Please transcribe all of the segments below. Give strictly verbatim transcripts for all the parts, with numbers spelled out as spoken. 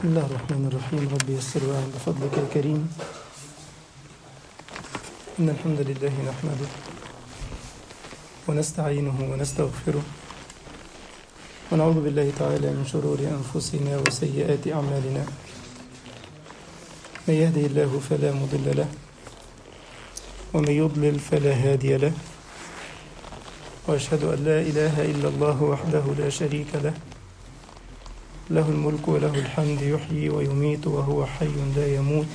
بسم الله الرحمن الرحيم. رب يسر وأعن بفضلك يا كريم. إن الحمد لله نحمده ونستعينه ونستغفره ونعوذ بالله تعالى من شرور أنفسنا وسيئات أعمالنا. من يهده الله فلا مضل له ومن يضلل فلا هادي له، وأشهد أن لا إله إلا الله وحده لا شريك له، له الملك وله الحمد، يحيي ويميت وهو حي لا يموت،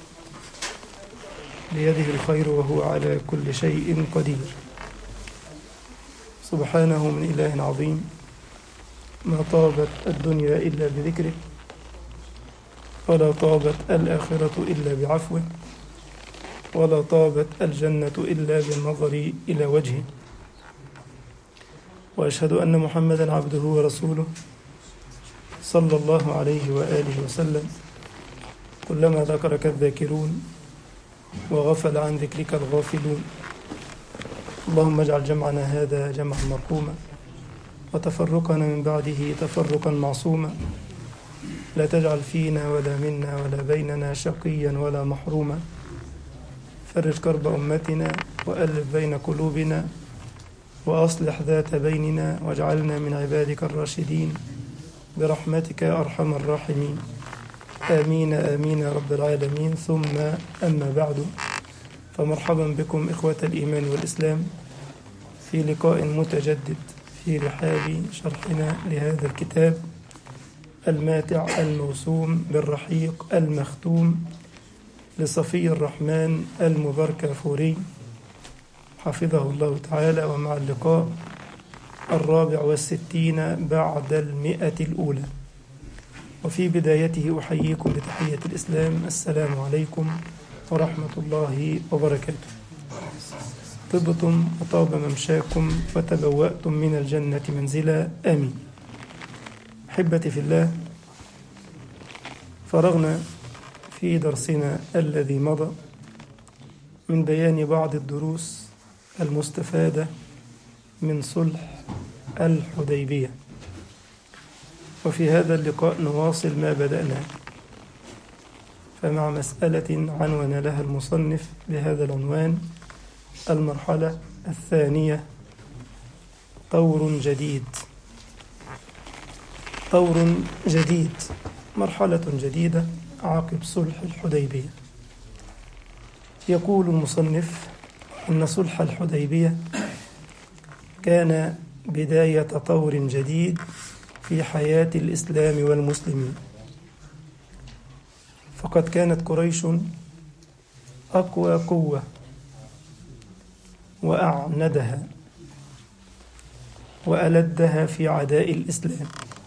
بيده الخير وهو على كل شيء قدير. سبحانه من إله عظيم، ما طابت الدنيا إلا بذكره، ولا طابت الآخرة إلا بعفوه، ولا طابت الجنة إلا بالنظر إلى وجهه. وأشهد أن محمدًا عبده ورسوله صلى الله عليه وآله وسلم. كلما ذكرك الذاكرون وغفل عن ذكرك الغافلون. اللهم اجعل جمعنا هذا جمعا مرحوما، وتفرقنا من بعده تفرقا معصوما. لا تجعل فينا ولا منا ولا بيننا شقيا ولا محروما. فرج كرب أمتنا وألف بين قلوبنا وأصلح ذات بيننا، واجعلنا من عبادك الراشدين برحمتك يا أرحم الراحمين. آمين آمين يا رب العالمين. ثم أما بعد، فمرحبا بكم إخوة الإيمان والإسلام في لقاء متجدد في رحاب شرحنا لهذا الكتاب الماتع الموسوم بالرحيق المختوم لصفي الرحمن المباركافوري حفظه الله تعالى. ومع اللقاء الرابع والستين بعد المئة الأولى، وفي بدايته أحييكم بتحية الإسلام. السلام عليكم ورحمة الله وبركاته. طبتم وطاب ممشاكم وتبوأتم من الجنة منزلا، آمين. أحبتي في الله، فرغنا في درسنا الذي مضى من بيان بعض الدروس المستفادة من صلح الحديبية، وفي هذا اللقاء نواصل ما بدأناه. فمع مسألة عنون لها المصنف بهذا العنوان: المرحلة الثانية، طور جديد. طور جديد، مرحلة جديدة عقب صلح الحديبية. يقول المصنف إن صلح الحديبية كان بداية طور جديد في حياة الإسلام والمسلمين، فقد كانت قريش أقوى قوة وأعندها وألدها في عداء الإسلام،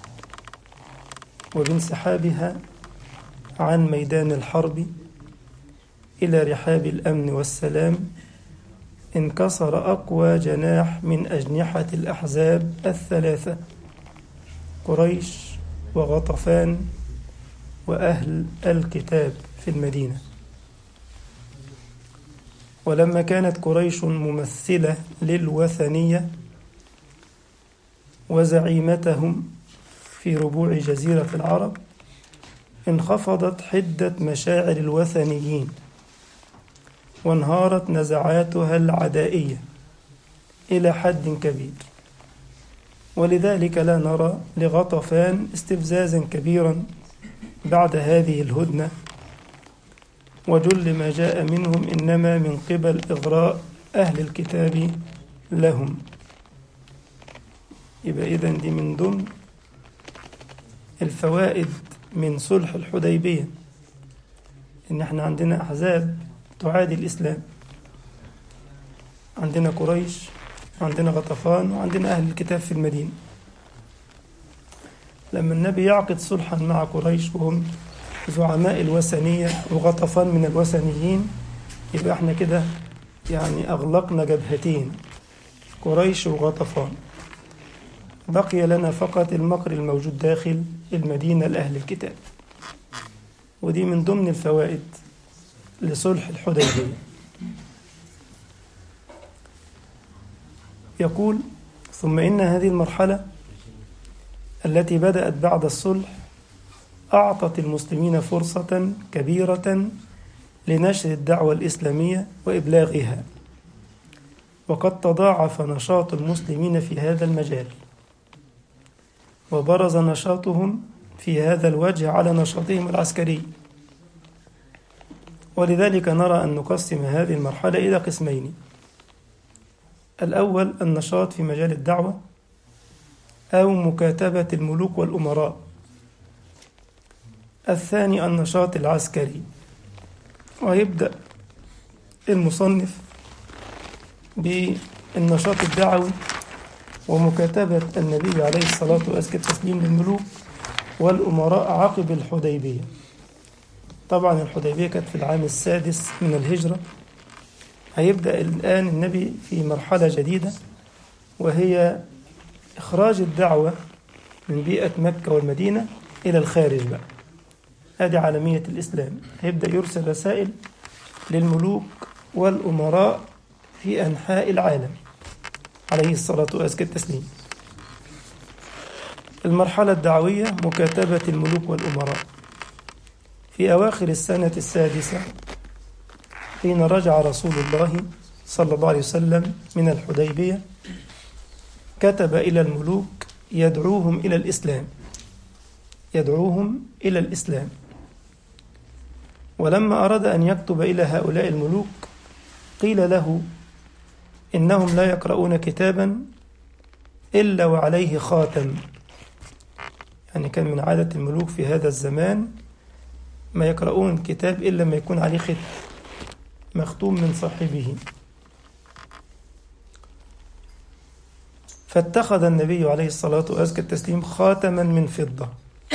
وبانسحابها عن ميدان الحرب إلى رحاب الأمن والسلام انكسر أقوى جناح من أجنحة الأحزاب الثلاثة: قريش وغطفان وأهل الكتاب في المدينة. ولما كانت قريش ممثلة للوثنية وزعيمتهم في ربوع جزيرة العرب، انخفضت حدة مشاعر الوثنيين وانهارت نزعاتها العدائية إلى حد كبير. ولذلك لا نرى لغطفان استفزازا كبيرا بعد هذه الهدنة، وجل ما جاء منهم إنما من قبل إغراء أهل الكتاب لهم. يبقى إذن دي من ضمن الفوائد من صلح الحديبية، إن احنا عندنا أحزاب تعادي الإسلام، عندنا قريش وعندنا غطفان وعندنا أهل الكتاب في المدينة. لما النبي يعقد صلحا مع قريش وهم زعماء الوثنية وغطفان من الوثنيين، يبقى احنا كده يعني أغلقنا جبهتين، قريش وغطفان. بقي لنا فقط المكر الموجود داخل المدينة لأهل الكتاب، ودي من ضمن الفوائد لصلح الحديبية. يقول: ثم إن هذه المرحلة التي بدأت بعد الصلح أعطت المسلمين فرصة كبيرة لنشر الدعوة الإسلامية وإبلاغها، وقد تضاعف نشاط المسلمين في هذا المجال، وبرز نشاطهم في هذا الوجه على نشاطهم العسكري. ولذلك نرى أن نقسم هذه المرحلة إلى قسمين: الأول النشاط في مجال الدعوة أو مكاتبة الملوك والأمراء، الثاني النشاط العسكري. ويبدأ المصنف بالنشاط الدعوي ومكاتبة النبي عليه الصلاة وأزكى التسليم للملوك والأمراء عقب الحديبية. طبعا الحديبية كانت في العام السادس من الهجرة. هيبدأ الآن النبي في مرحلة جديدة، وهي إخراج الدعوة من بيئة مكة والمدينة إلى الخارج بقى. هذه عالمية الإسلام. هيبدأ يرسل رسائل للملوك والأمراء في أنحاء العالم عليه الصلاة وأزكى التسليم. المرحلة الدعوية مكاتبة الملوك والأمراء. في أواخر السنة السادسة حين رجع رسول الله صلى الله عليه وسلم من الحديبية، كتب إلى الملوك يدعوهم إلى الإسلام يدعوهم إلى الإسلام ولما أراد أن يكتب إلى هؤلاء الملوك قيل له إنهم لا يقرؤون كتابا إلا وعليه خاتم. يعني كان من عادة الملوك في هذا الزمان ما يقرؤون كتاب إلا ما يكون عليه ختم مختوم من صاحبه. فاتخذ النبي عليه الصلاة وأزكى التسليم خاتما من فضة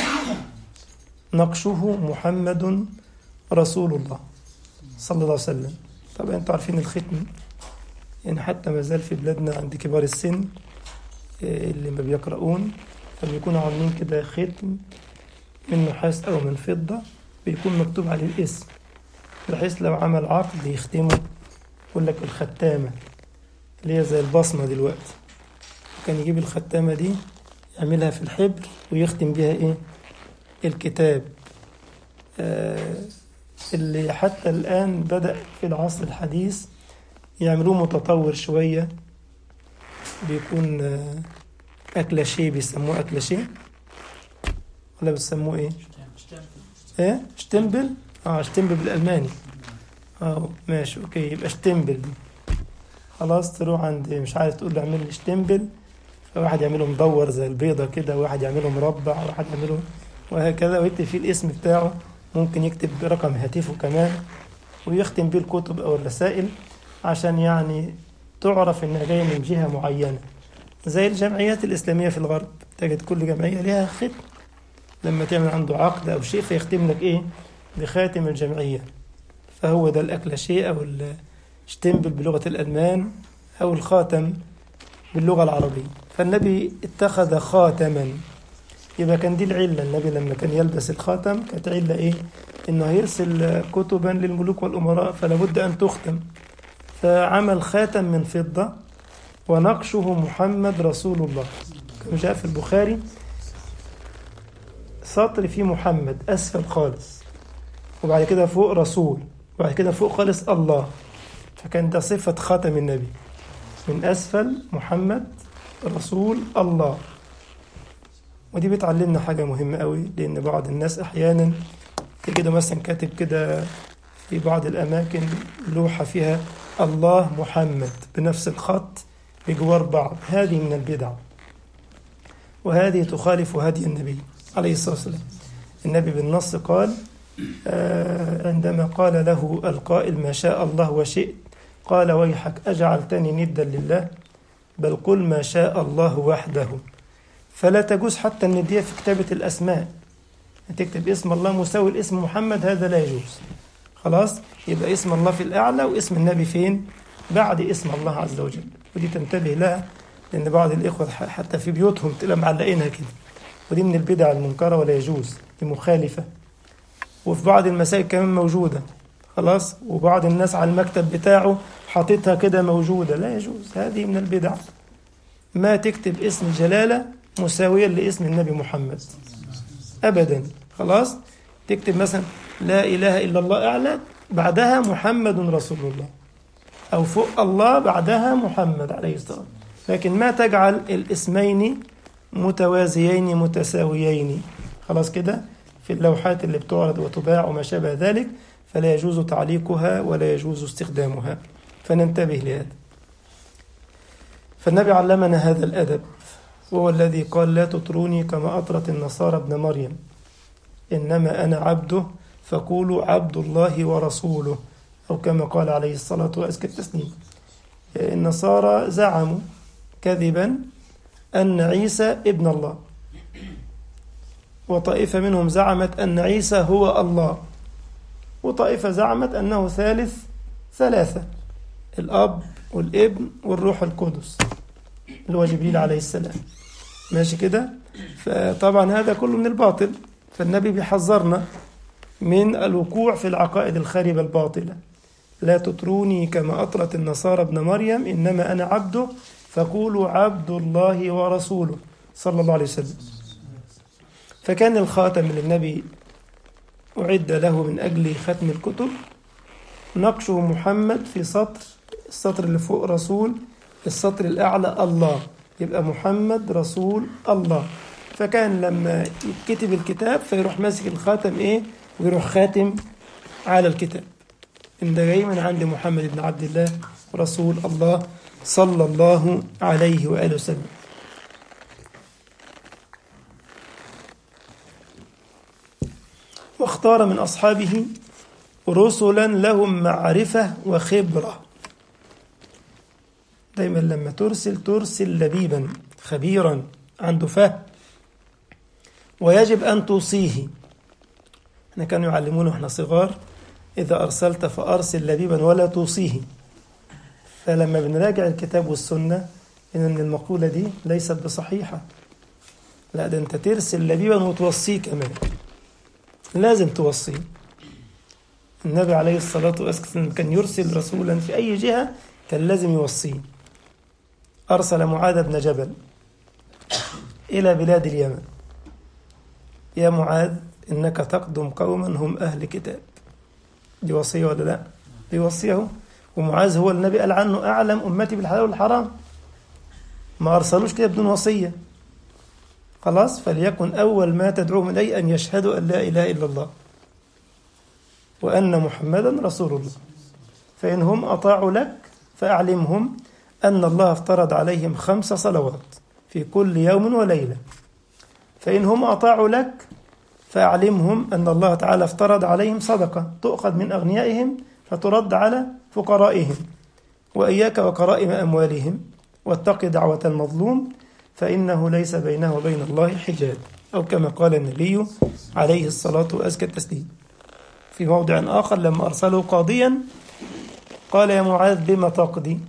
نقشه محمد رسول الله صلى الله عليه وسلم. طبعا انتوا عارفين الختم، يعني حتى ما زال في بلادنا عند كبار السن اللي ما بيقرؤون فبيكونوا عاملين كده ختم من نحاس أو من فضة بيكون مكتوب عليه الاسم، بحيث لو عمل عقد يختمه يقول لك الختامة اللي هي زي البصمة دلوقتي. كان يجيب الختامة دي يعملها في الحبر ويختم بها إيه؟ الكتاب. آه اللي حتى الآن بدأ في العصر الحديث يعملوه متطور شوية، بيكون آه أكلاشيه، بيسموه أكلاشيه ولا بيسموه إيه؟ إيه؟ شتمبل؟ آه شتمبل بالألماني. آه ماشي أوكي، يبقى شتمبل دي خلاص. تروح عند مش عارف تقول له اعمل لي شتمبل، واحد يعمله مدور زي البيضة كده، واحد يعمله مربع، واحد يعمله وهكذا، ويكتب فيه الاسم بتاعه، ممكن يكتب رقم هاتفه كمان، ويختم بيه الكتب أو الرسائل عشان يعني تعرف إنها جاية من جهة معينة. زي الجمعيات الإسلامية في الغرب تجد كل جمعية لها ختم، لما تعمل عنده عقد أو شيء فيختم لك إيه؟ بخاتم الجمعية. فهو ده الأكلاشيه أو الشتمبل بلغة الألمان أو الخاتم باللغة العربية. فالنبي اتخذ خاتما، يبقى كان دي العلة. النبي لما كان يلبس الخاتم كانت علة إيه؟ إنه هيرسل كتبا للملوك والأمراء فلا بد أن تختم، فعمل خاتم من فضة ونقشه محمد رسول الله. كما جاء في البخاري سطر فيه محمد أسفل خالص، وبعد كده فوق رسول، وبعد كده فوق خالص الله. فكان ده صفة خاتم النبي، من أسفل محمد رسول الله. ودي بتعلمنا حاجة مهمة قوي، لأن بعض الناس أحيانا تجده مثلا كاتب كده في بعض الأماكن لوحة فيها الله محمد بنفس الخط بجوار بعض. هذه من البدع، وهذه تخالف هدي النبي عليه الصلاة والسلام. النبي بالنص قال آه عندما قال له القائل ما شاء الله وشئت، قال ويحك أجعلتني ندا لله، بل قل ما شاء الله وحده. فلا تجوز حتى الندية في كتابة الأسماء، تكتب اسم الله مساوي الاسم محمد، هذا لا يجوز. خلاص، يبقى اسم الله في الأعلى واسم النبي فين؟ بعد اسم الله عز وجل. ودي تنتبه لها، لأن بعض الإخوة حتى في بيوتهم تبقى معلقينها كده، ودي من البدع المنكرة ولا يجوز، دي مخالفة. وفي بعض المساجد كمان موجودة، خلاص، وبعض الناس على المكتب بتاعه حاطتها كده موجودة، لا يجوز، هذه من البدع. ما تكتب اسم جلالة مساويا لاسم النبي محمد أبدا، خلاص تكتب مثلا لا إله إلا الله أعلى بعدها محمد رسول الله، أو فوق الله بعدها محمد عليه الصلاة، لكن ما تجعل الاسمين متوازيين متساويين. خلاص كده في اللوحات اللي بتعرض وتباع وما شابه ذلك فلا يجوز تعليقها ولا يجوز استخدامها، فننتبه لهذا. فالنبي علمنا هذا الأدب، وهو الذي قال لا تطروني كما أطرت النصارى ابن مريم، إنما أنا عبده فقولوا عبد الله ورسوله، أو كما قال عليه الصلاة وأزكى التسليم. النصارى زعموا كذبا أن عيسى ابن الله، وطائفة منهم زعمت أن عيسى هو الله، وطائفة زعمت أنه ثالث ثلاثة، الأب والابن والروح القدس اللي هو جبريل عليه السلام. ماشي كده؟ فطبعا هذا كله من الباطل، فالنبي بيحذرنا من الوقوع في العقائد الخاربة الباطلة. لا تطروني كما أطرت النصارى ابن مريم، إنما أنا عبده فقولوا عبد الله ورسوله صلى الله عليه وسلم. فكان الخاتم اللي النبي أعد له من أجل ختم الكتب نقشه محمد في سطر، السطر اللي فوق رسول، السطر الأعلى الله، يبقى محمد رسول الله. فكان لما يكتب الكتاب فيروح ماسك الخاتم إيه ويروح خاتم على الكتاب، إن ده جاي من عند محمد بن عبد الله رسول الله صلى الله عليه وآله وسلم. واختار من أصحابه رسلا لهم معرفة وخبرة. دايما لما ترسل ترسل لبيبا خبيرا عنده فهم، ويجب أن توصيه. احنا كانوا يعلمونا واحنا صغار إذا أرسلت فأرسل لبيبا ولا توصيه. فلما بنراجع الكتاب والسنة إن المقولة دي ليست بصحيحة، لا ده أنت ترسل لبيبا وتوصيه كمان، لازم توصيه. النبي عليه الصلاة والسلام كان يرسل رسولا في أي جهة كان لازم يوصيه. أرسل معاذ بن جبل إلى بلاد اليمن، يا معاذ إنك تقدم قوما هم أهل كتاب. دي وصية ولا لا؟ دي وصيه. ومعاذ هو النبي قال عنه أعلم أمتي بالحلال والحرام، ما أرسلوش كده بدون وصية. خلاص، فليكن أول ما تدعوهم إليه أن يشهدوا أن لا إله إلا الله وأن محمدا رسول الله. فإن هم أطاعوا لك فأعلمهم أن الله افترض عليهم خمس صلوات في كل يوم وليلة. فإن هم أطاعوا لك فأعلمهم أن الله تعالى افترض عليهم صدقة تؤخذ من أغنيائهم فترد على فقرائهم. وإياك وكرائم أموالهم، واتق دعوة المظلوم فإنه ليس بينه وبين الله حجاب، أو كما قال النبي عليه الصلاة وأزكى التسليم. في موضع آخر لما أرسله قاضيا قال يا معاذ بما تقضي؟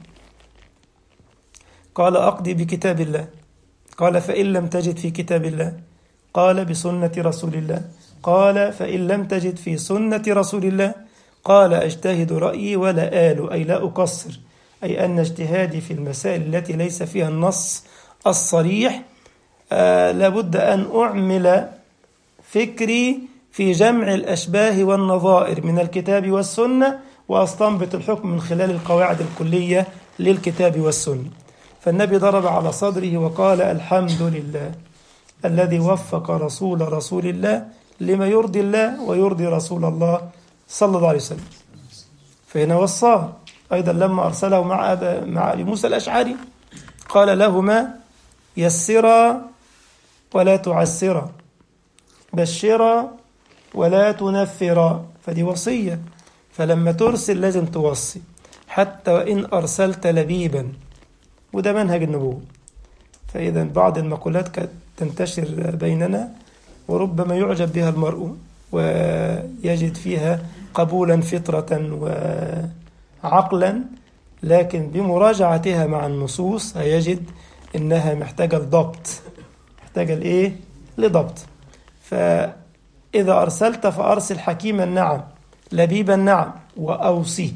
قال أقضي بكتاب الله. قال فإن لم تجد في كتاب الله؟ قال بسنة رسول الله. قال فإن لم تجد في سنة رسول الله؟ قال أجتهد رأيي ولا آل، أي لا أقصر، أي أن اجتهادي في المسائل التي ليس فيها النص الصريح آه لابد أن أعمل فكري في جمع الأشباه والنظائر من الكتاب والسنة، وأستنبط الحكم من خلال القواعد الكلية للكتاب والسنة. فالنبي ضرب على صدره وقال الحمد لله الذي وفق رسول رسول الله لما يرضي الله ويرضي رسول الله صلى الله عليه وسلم. فهنا وصاه أيضا لما أرسله مع أبا مع أبي موسى الأشعري قال لهما يسرا ولا تعسرا، بشرا ولا تنفرا. فدي وصية، فلما ترسل لازم توصي حتى وإن أرسلت لبيبا، وده منهج النبوة. فإذا بعض المقولات قد تنتشر بيننا وربما يعجب بها المرء ويجد فيها قبولا فطرة وعقلا، لكن بمراجعتها مع النصوص هيجد إنها محتاجة الضبط، محتاجة الإيه؟ لضبط. فإذا أرسلت فأرسل حكيما نعم، لبيبا نعم، وأوصيه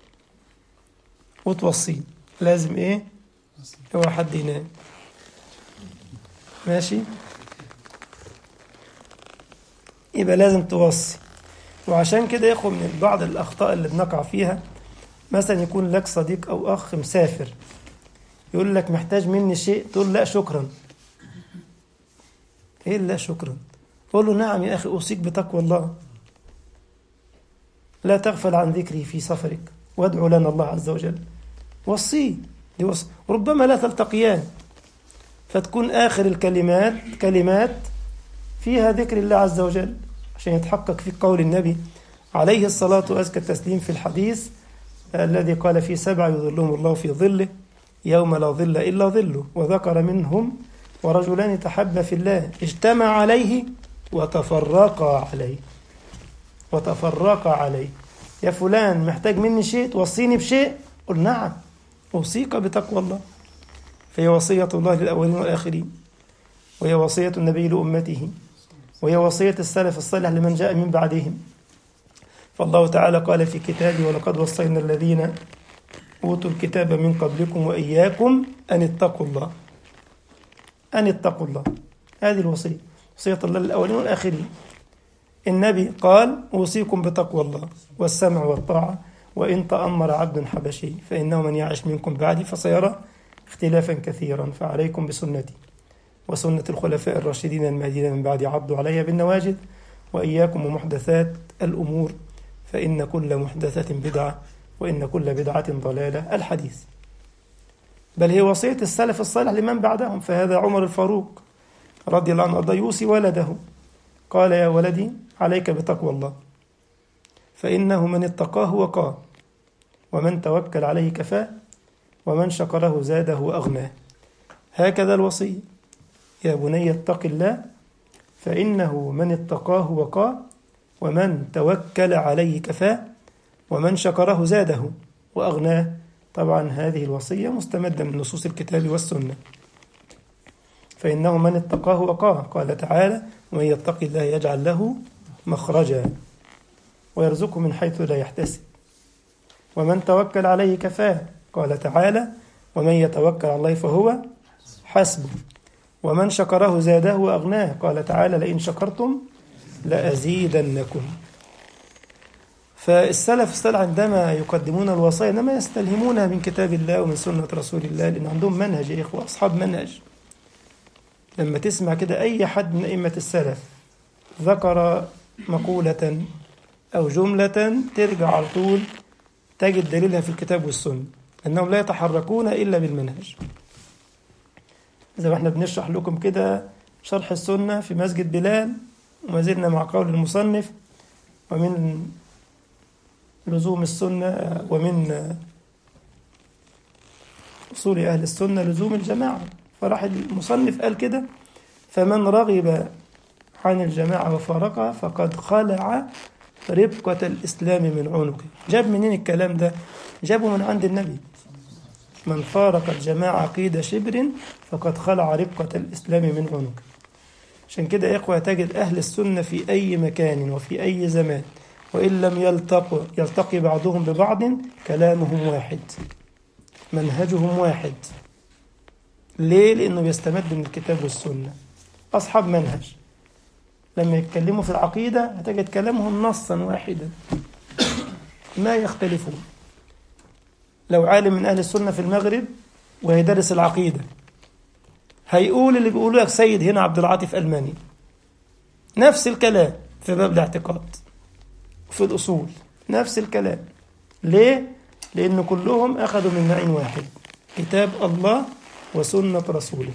وتوصيه. لازم إيه؟ هو حد ينام. ماشي. يبقى لازم توصي. وعشان كده ياخد من بعض الأخطاء اللي بنقع فيها، مثلا يكون لك صديق أو أخ مسافر يقول لك محتاج مني شيء، تقول لا شكرا. إيه لا شكرا؟ قول له نعم يا أخي أوصيك بتقوى الله، لا تغفل عن ذكري في سفرك وادعو لنا الله عز وجل. وصيه، دي وصي. ربما لا تلتقيان، فتكون آخر الكلمات كلمات فيها ذكر الله عز وجل، عشان يتحقق في قول النبي عليه الصلاة وأزكى التسليم في الحديث الذي قال فيه سبعة يظلهم الله في ظله يوم لا ظل إلا ظله، وذكر منهم ورجلان تحبا في الله اجتمع عليه وتفرقا عليه. وتفرقا عليه. يا فلان محتاج مني شيء، توصيني بشيء؟ قل نعم أوصيك بتقوى الله. فهي وصية الله للأولين والآخرين، وهي وصية النبي لأمته، وهي وصية السلف الصالح لمن جاء من بعدهم. فالله تعالى قال في كتابه ولقد وصينا الذين أوتوا الكتاب من قبلكم وإياكم أن اتقوا الله. أن اتقوا الله، هذه الوصية، وصية الله للأولين والآخرين. النبي قال أوصيكم بتقوى الله والسمع والطاعة وإن تأمر عبد حبشي فإنه من يعش منكم بعدي فسيرى اختلافا كثيرا فعليكم بسنتي وسنة الخلفاء الراشدين المهديين من بعد عضوا عليها بالنواجذ وإياكم ومحدثات الأمور فإن كل محدثة بدعة وإن كل بدعة ضلالة. الحديث. بل هي وصية السلف الصالح لمن بعدهم. فهذا عمر الفاروق رضي الله عنه أرضاه يوصي ولده، قال يا ولدي عليك بتقوى الله فإنه من اتقاه وقاه ومن توكل عليه كفاه ومن شكره زاده وأغناه. هكذا الوصي. يا بني اتق الله فإنه من اتقاه وقاه ومن توكل عليه كفاه ومن شكره زاده وأغناه. طبعا هذه الوصية مستمدة من نصوص الكتاب والسنة. فإنه من اتقاه وقاه، قال تعالى ومن يتق الله يجعل له مخرجا ويرزقه من حيث لا يحتسب ومن توكل عليه كفاه، قال تعالى ومن يتوكل على الله فهو حسبه ومن شكره زاده وأغناه، قال تعالى لئن شكرتم لأزيدنكم. فالسلف الصالح عندما يقدمون الوصايا إنما يستلهمونها من كتاب الله ومن سنة رسول الله، لأن عندهم منهج يا إخوة، أصحاب منهج. لما تسمع كده أي حد من أئمة السلف ذكر مقولة أو جملة ترجع على طول تجد دليلها في الكتاب والسنة، أنهم لا يتحركون إلا بالمنهج. زي ما احنا بنشرح لكم كده شرح السنة في مسجد بلال، وما زلنا مع قول المصنف ومن لزوم السنة ومن أصول أهل السنة لزوم الجماعة. فراح المصنف قال كده فمن رغب عن الجماعة وفارقها فقد خلع ربقة الإسلام من عنقه. جاب منين الكلام ده؟ جابه من عند النبي. من فارق الجماعة عقيدة شبر فقد خلع ربقة الإسلام من عنقه. عشان كده يا إخوة تجد أهل السنة في أي مكان وفي أي زمان وإن لم يلتقوا يلتقي بعضهم ببعض كلامهم واحد، منهجهم واحد. ليه؟ لأنه بيستمد من الكتاب والسنة. أصحاب منهج لما يتكلموا في العقيدة هتجد كلامهم نصا واحدا ما يختلفون. لو عالم من أهل السنة في المغرب ويدرس العقيدة هيقول اللي بيقولوا لك سيد هنا عبد العاطف ألماني، نفس الكلام في باب الاعتقاد وفي الأصول نفس الكلام. ليه؟ لأن كلهم أخذوا من معين واحد، كتاب الله وسنة رسوله.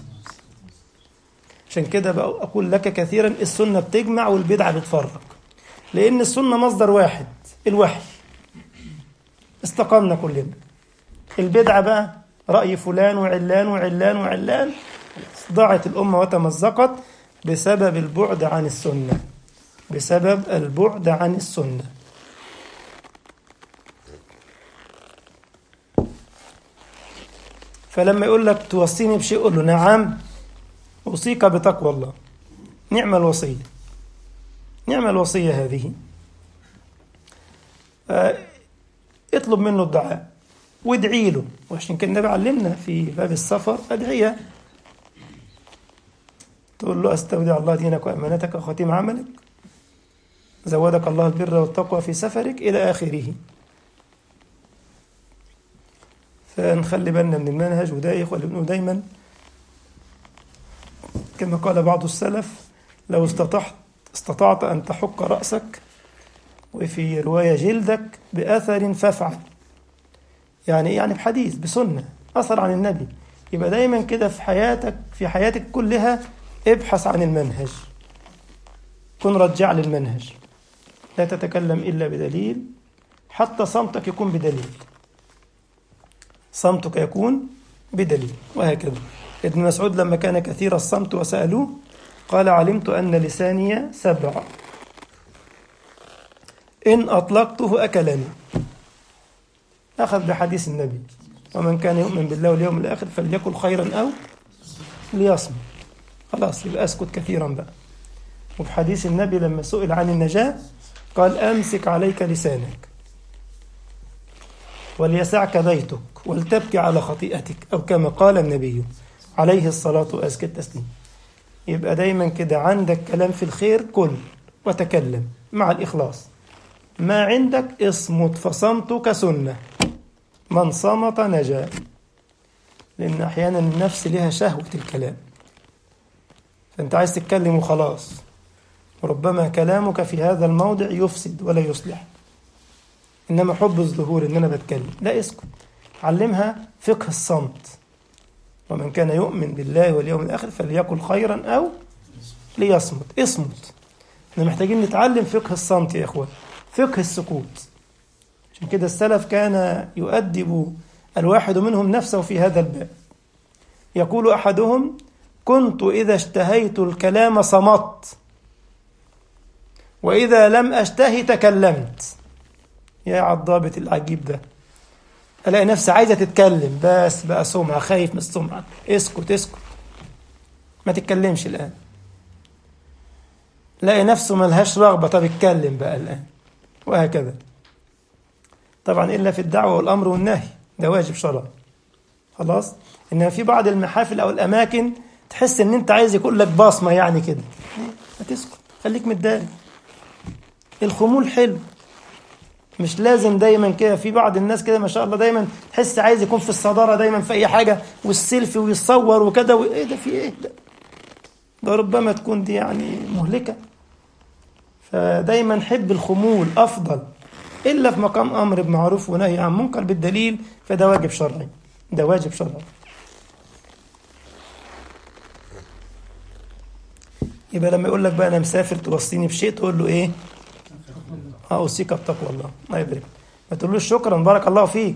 عشان كده بقى أقول لك كثيرا السنة بتجمع والبدعة بتفرق، لأن السنة مصدر واحد الوحي، استقمنا كلنا. البدعة بقى رأي فلان وعلان وعلان وعلان، ضاعت الأمة وتمزقت بسبب البعد عن السنة، بسبب البعد عن السنة. فلما يقول لك توصيني بشيء قل له نعم أوصيك بتقوى الله. نعم الوصية، نعم الوصية هذه. اطلب منه الدعاء وادعي له. وعشان كده النبي علمنا في باب السفر أدعية، تقول له أستودع الله دينك وأمانتك وخاتم عملك زودك الله البر والتقوى في سفرك إلى آخره. فنخلي بالنا من المنهج، وده يا إخوة اللي بنقول دايما كما قال بعض السلف: لو استطعت استطعت أن تحك رأسك، وفي رواية جلدك، بأثر فافعل. يعني يعني بحديث، بسنة، أثر عن النبي. يبقى دايما كده في حياتك في حياتك كلها ابحث عن المنهج، كن رجع للمنهج، لا تتكلم إلا بدليل، حتى صمتك يكون بدليل، صمتك يكون بدليل، وهكذا. ابن مسعود لما كان كثير الصمت وسألوه قال: علمت أن لساني سبع، إن أطلقته أكلني. أخذ بحديث النبي: ومن كان يؤمن بالله واليوم الآخر فليقل خيرا أو ليصمت. خلاص، يبقى أسكت كثيرا بقى. وفي حديث النبي لما سئل عن النجاة قال: أمسك عليك لسانك وليسعك بيتك ولتبكي على خطيئتك، أو كما قال النبي عليه الصلاة وأزكى التسليم. يبقى دايما كده عندك كلام في الخير كل وتكلم مع الإخلاص، ما عندك اصمت، فصمتك سنة، من صمت نجا. لأن أحيانا النفس لها شهوة الكلام، فأنت عايز تتكلم وخلاص، وربما كلامك في هذا الموضع يفسد ولا يصلح. إنما حب الظهور إن أنا بتكلم، لا، اسكت، علمها فقه الصمت. ومن كان يؤمن بالله واليوم الآخر فليقل خيرا أو ليصمت. اصمت. احنا محتاجين نتعلم فقه الصمت يا إخوان، فقه السكوت. عشان كده السلف كان يؤدب الواحد منهم نفسه في هذا الباب. يقول أحدهم: كنت إذا اشتهيت الكلام صمت، وإذا لم أشتهي تكلمت. يا عالضابط العجيب ده، ألاقي نفسي عايزة تتكلم بس بقى سمعة، خايف من السمعة. اسكت اسكت، ما تتكلمش الآن. لاقي نفسه ملهاش رغبة، طب اتكلم بقى الآن، وهكذا. طبعا إلا في الدعوة والأمر والنهي، ده واجب شرعي. خلاص. إنما في بعض المحافل أو الأماكن تحس إن أنت عايز يكون لك باصمة يعني كده، ما تسكت، خليك متداري. الخمول حلو، مش لازم دايما كده. في بعض الناس كده ما شاء الله دايما تحس عايز يكون في الصدارة دايما في أي حاجة، والسيلفي ويصور وكده و... إيه ده، في إيه ده؟ ده ربما تكون دي يعني مهلكة. فدايما حب الخمول أفضل، إلا في مقام أمر بمعروف ونهي عن منكر بالدليل، فده واجب شرعي، ده واجب شرعي. يبقى لما يقول لك بقى أنا مسافر توصيني بشيء، تقول له إيه؟ أوصيك بتقوى الله. الله يبارك. ما تقولوش شكرا بارك الله فيك،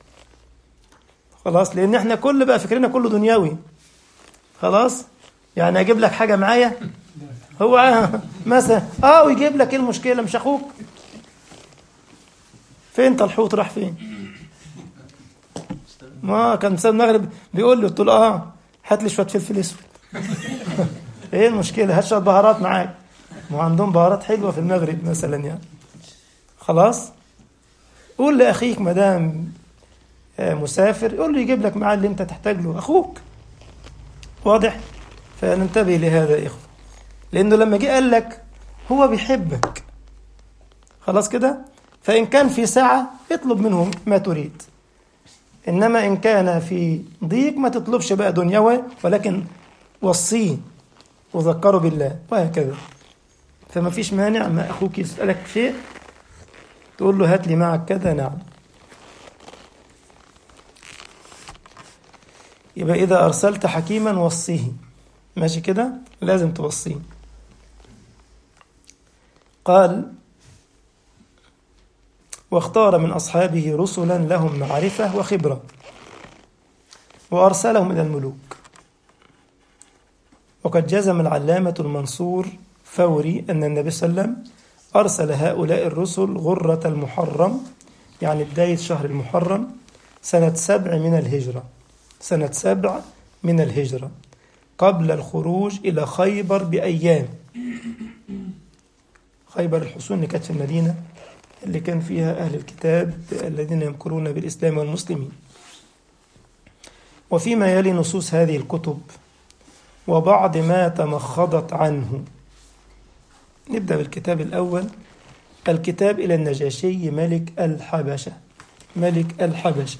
خلاص، لأن احنا كل بقى فكرنا كله دنيوي. خلاص، يعني أجيب لك حاجة معايا، هو مثلا اه ويجيب لك ايه المشكلة، مش أخوك؟ فين الحوت راح فين؟ ما كان مسافر المغرب بيقول له، قلت له اه هات لي شوية فلفل اسود. ايه المشكلة؟ هات شوية بهارات معاك، ما عندهم بهارات حلوة في المغرب مثلا يعني. خلاص، قول لأخيك ما دام مسافر، قول له يجيب لك معاه اللي انت تحتاج له، أخوك. واضح؟ فننتبه لهذا يا إخوة، لأنه لما جه قال لك هو بيحبك، خلاص كده. فإن كان في سعة اطلب منهم ما تريد، إنما إن كان في ضيق ما تطلبش بقى دنيوي، ولكن وصيه وذكره بالله، وهكذا. فما فيش مانع ما أخوك يسألك شيء تقول له هات لي معك كذا، نعم. يبقى إذا أرسلت حكيما وصيه، ماشي كده، لازم توصيه. قال: واختار من أصحابه رسلا لهم معرفة وخبرة، وأرسلهم إلى الملوك. وقد جزم العلامة المنصور فوري أن النبي صلى الله عليه وسلم أرسل هؤلاء الرسل غرة المحرم، يعني بداية شهر المحرم، سنة سبع من الهجرة، سنة سبع من الهجرة، قبل الخروج إلى خيبر بأيام. خيبر الحصون اللي كانت في المدينة، اللي كان فيها أهل الكتاب الذين يمكرون بالإسلام والمسلمين. وفيما يلي نصوص هذه الكتب وبعض ما تمخضت عنه. نبدأ بالكتاب الأول الكتاب إلى النجاشي ملك الحبشة، ملك الحبشة.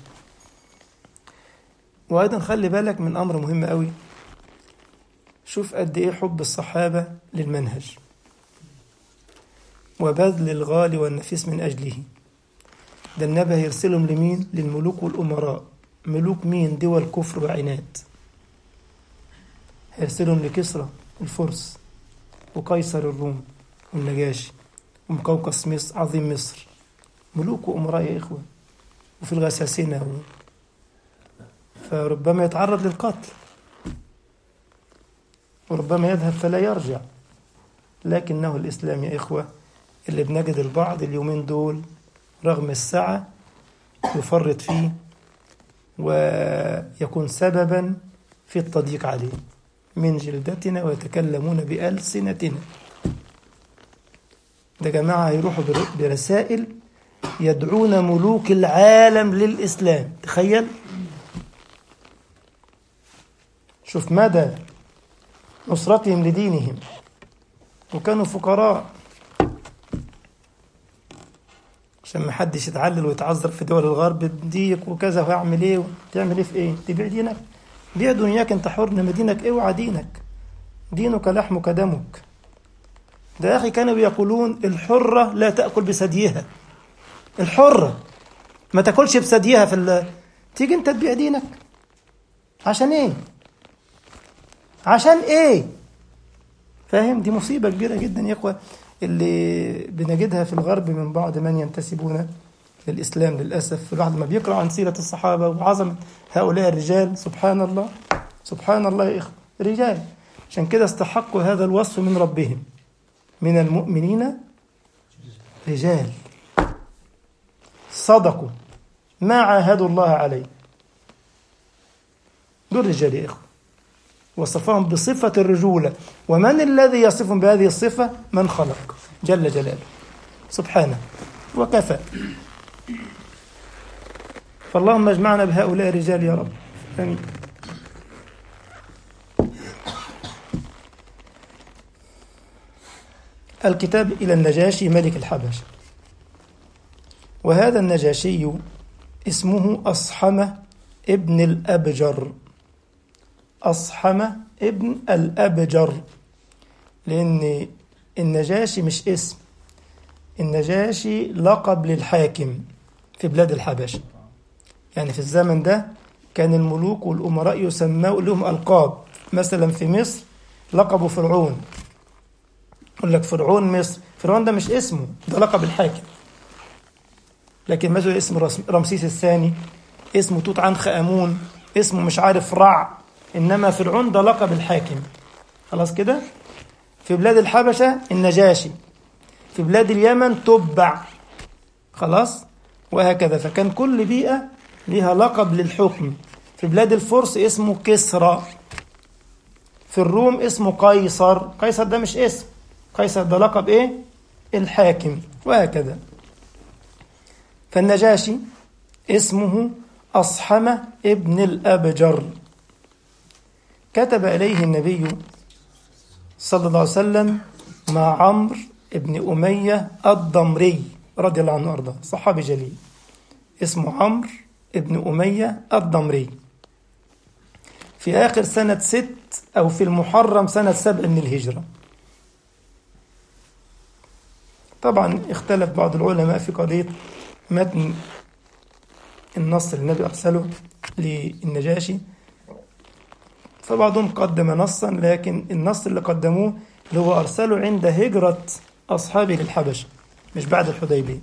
وأيضا خلي بالك من أمر مهم قوي، شوف قد إيه حب الصحابة للمنهج وبذل الغالي والنفيس من أجله. ده النبي يرسلهم لمين؟ للملوك والأمراء. ملوك مين؟ دول كفر وعناد. هيرسلهم لكسرى الفرس وقيصر الروم والنجاشي ومقوقس مصر عظيم مصر، ملوك وأمراء يا إخوة، وفي الغساسنة، فربما يتعرض للقتل وربما يذهب فلا يرجع. لكنه الإسلام يا إخوة اللي بنجد البعض اليومين دول رغم السعة يفرط فيه ويكون سببا في التضييق عليه من جلدتنا ويتكلمون بألسنتنا. ده جماعة يروحوا برسائل يدعون ملوك العالم للإسلام، تخيل، شوف مدى نصرتهم لدينهم، وكانوا فقراء عشان ما حدش يتعلل ويتعذر في دول الغرب ديك وكذا ويعمل ايه وتعمل ايه في ايه، تبيع دينك، بيع دنياك انت حر، انما دينك اوعى دينك، دينك لحمك دمك. ده يا اخي كانوا يقولون الحرة لا تأكل بثديها، الحرة ما تاكلش بثديها في ال... تيجي انت تبيع دينك عشان ايه؟ عشان ايه؟ فاهم؟ دي مصيبة كبيرة جدا يا اخوة اللي بنجدها في الغرب من بعض من ينتسبون للإسلام. للأسف الواحد ما بيقرأ عن سيرة الصحابة وعظمة هؤلاء الرجال، سبحان الله سبحان الله يا إخوة، رجال عشان كده استحقوا هذا الوصف من ربهم، من المؤمنين رجال صدقوا ما عاهدوا الله عليه. دول رجال يا إخوة، وصفهم بصفة الرجولة، ومن الذي يصفهم بهذه الصفة؟ من خلق جل جلاله سبحانه وكفى. فاللهم اجمعنا بهؤلاء الرجال يا رب، آمين. الكتاب إلى النجاشي ملك الحبشة، وهذا النجاشي اسمه أصحمة ابن الأبجر، أصحمة ابن الأبجر، لأن النجاشي مش اسم، النجاشي لقب للحاكم في بلاد الحبشة. يعني في الزمن ده كان الملوك والأمراء يسموا لهم ألقاب، مثلا في مصر لقبوا فرعون، يقول لك فرعون مصر، فرعون ده مش اسمه، ده لقب الحاكم. لكن مثلا اسم رمسيس الثاني، اسمه توت عنخ آمون، اسمه مش عارف رع، إنما فرعون ده لقب الحاكم. خلاص كده. في بلاد الحبشة النجاشي، في بلاد اليمن تبع، خلاص، وهكذا. فكان كل بيئة لها لقب للحكم. في بلاد الفرس اسمه كسرى، في الروم اسمه قيصر، قيصر ده مش اسم، قيصر ده لقب ايه؟ الحاكم، وهكذا. فالنجاشي اسمه أصحمة ابن الأبجر. كتب إليه النبي صلى الله عليه وسلم مع عمرو ابن أمية الضمري رضي الله عنه وأرضاه، صحابي جليل اسمه عمرو ابن أمية الضمري، في آخر سنة ست أو في المحرم سنة سبع من الهجرة. طبعا اختلف بعض العلماء في قضية متن النص اللي النبي أرسله للنجاشي، فبعضهم قدم نصا، لكن النص اللي قدموه اللي هو أرسله عند هجرة أصحابه للحبشة مش بعد الحديبية.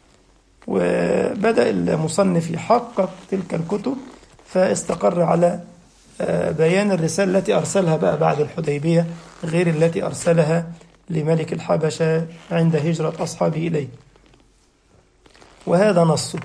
وبدأ المصنف يحقق تلك الكتب فاستقر على بيان الرسالة التي أرسلها بقى بعد الحديبية غير التي أرسلها لملك الحبشة عند هجرة أصحابه إليه، وهذا نصه.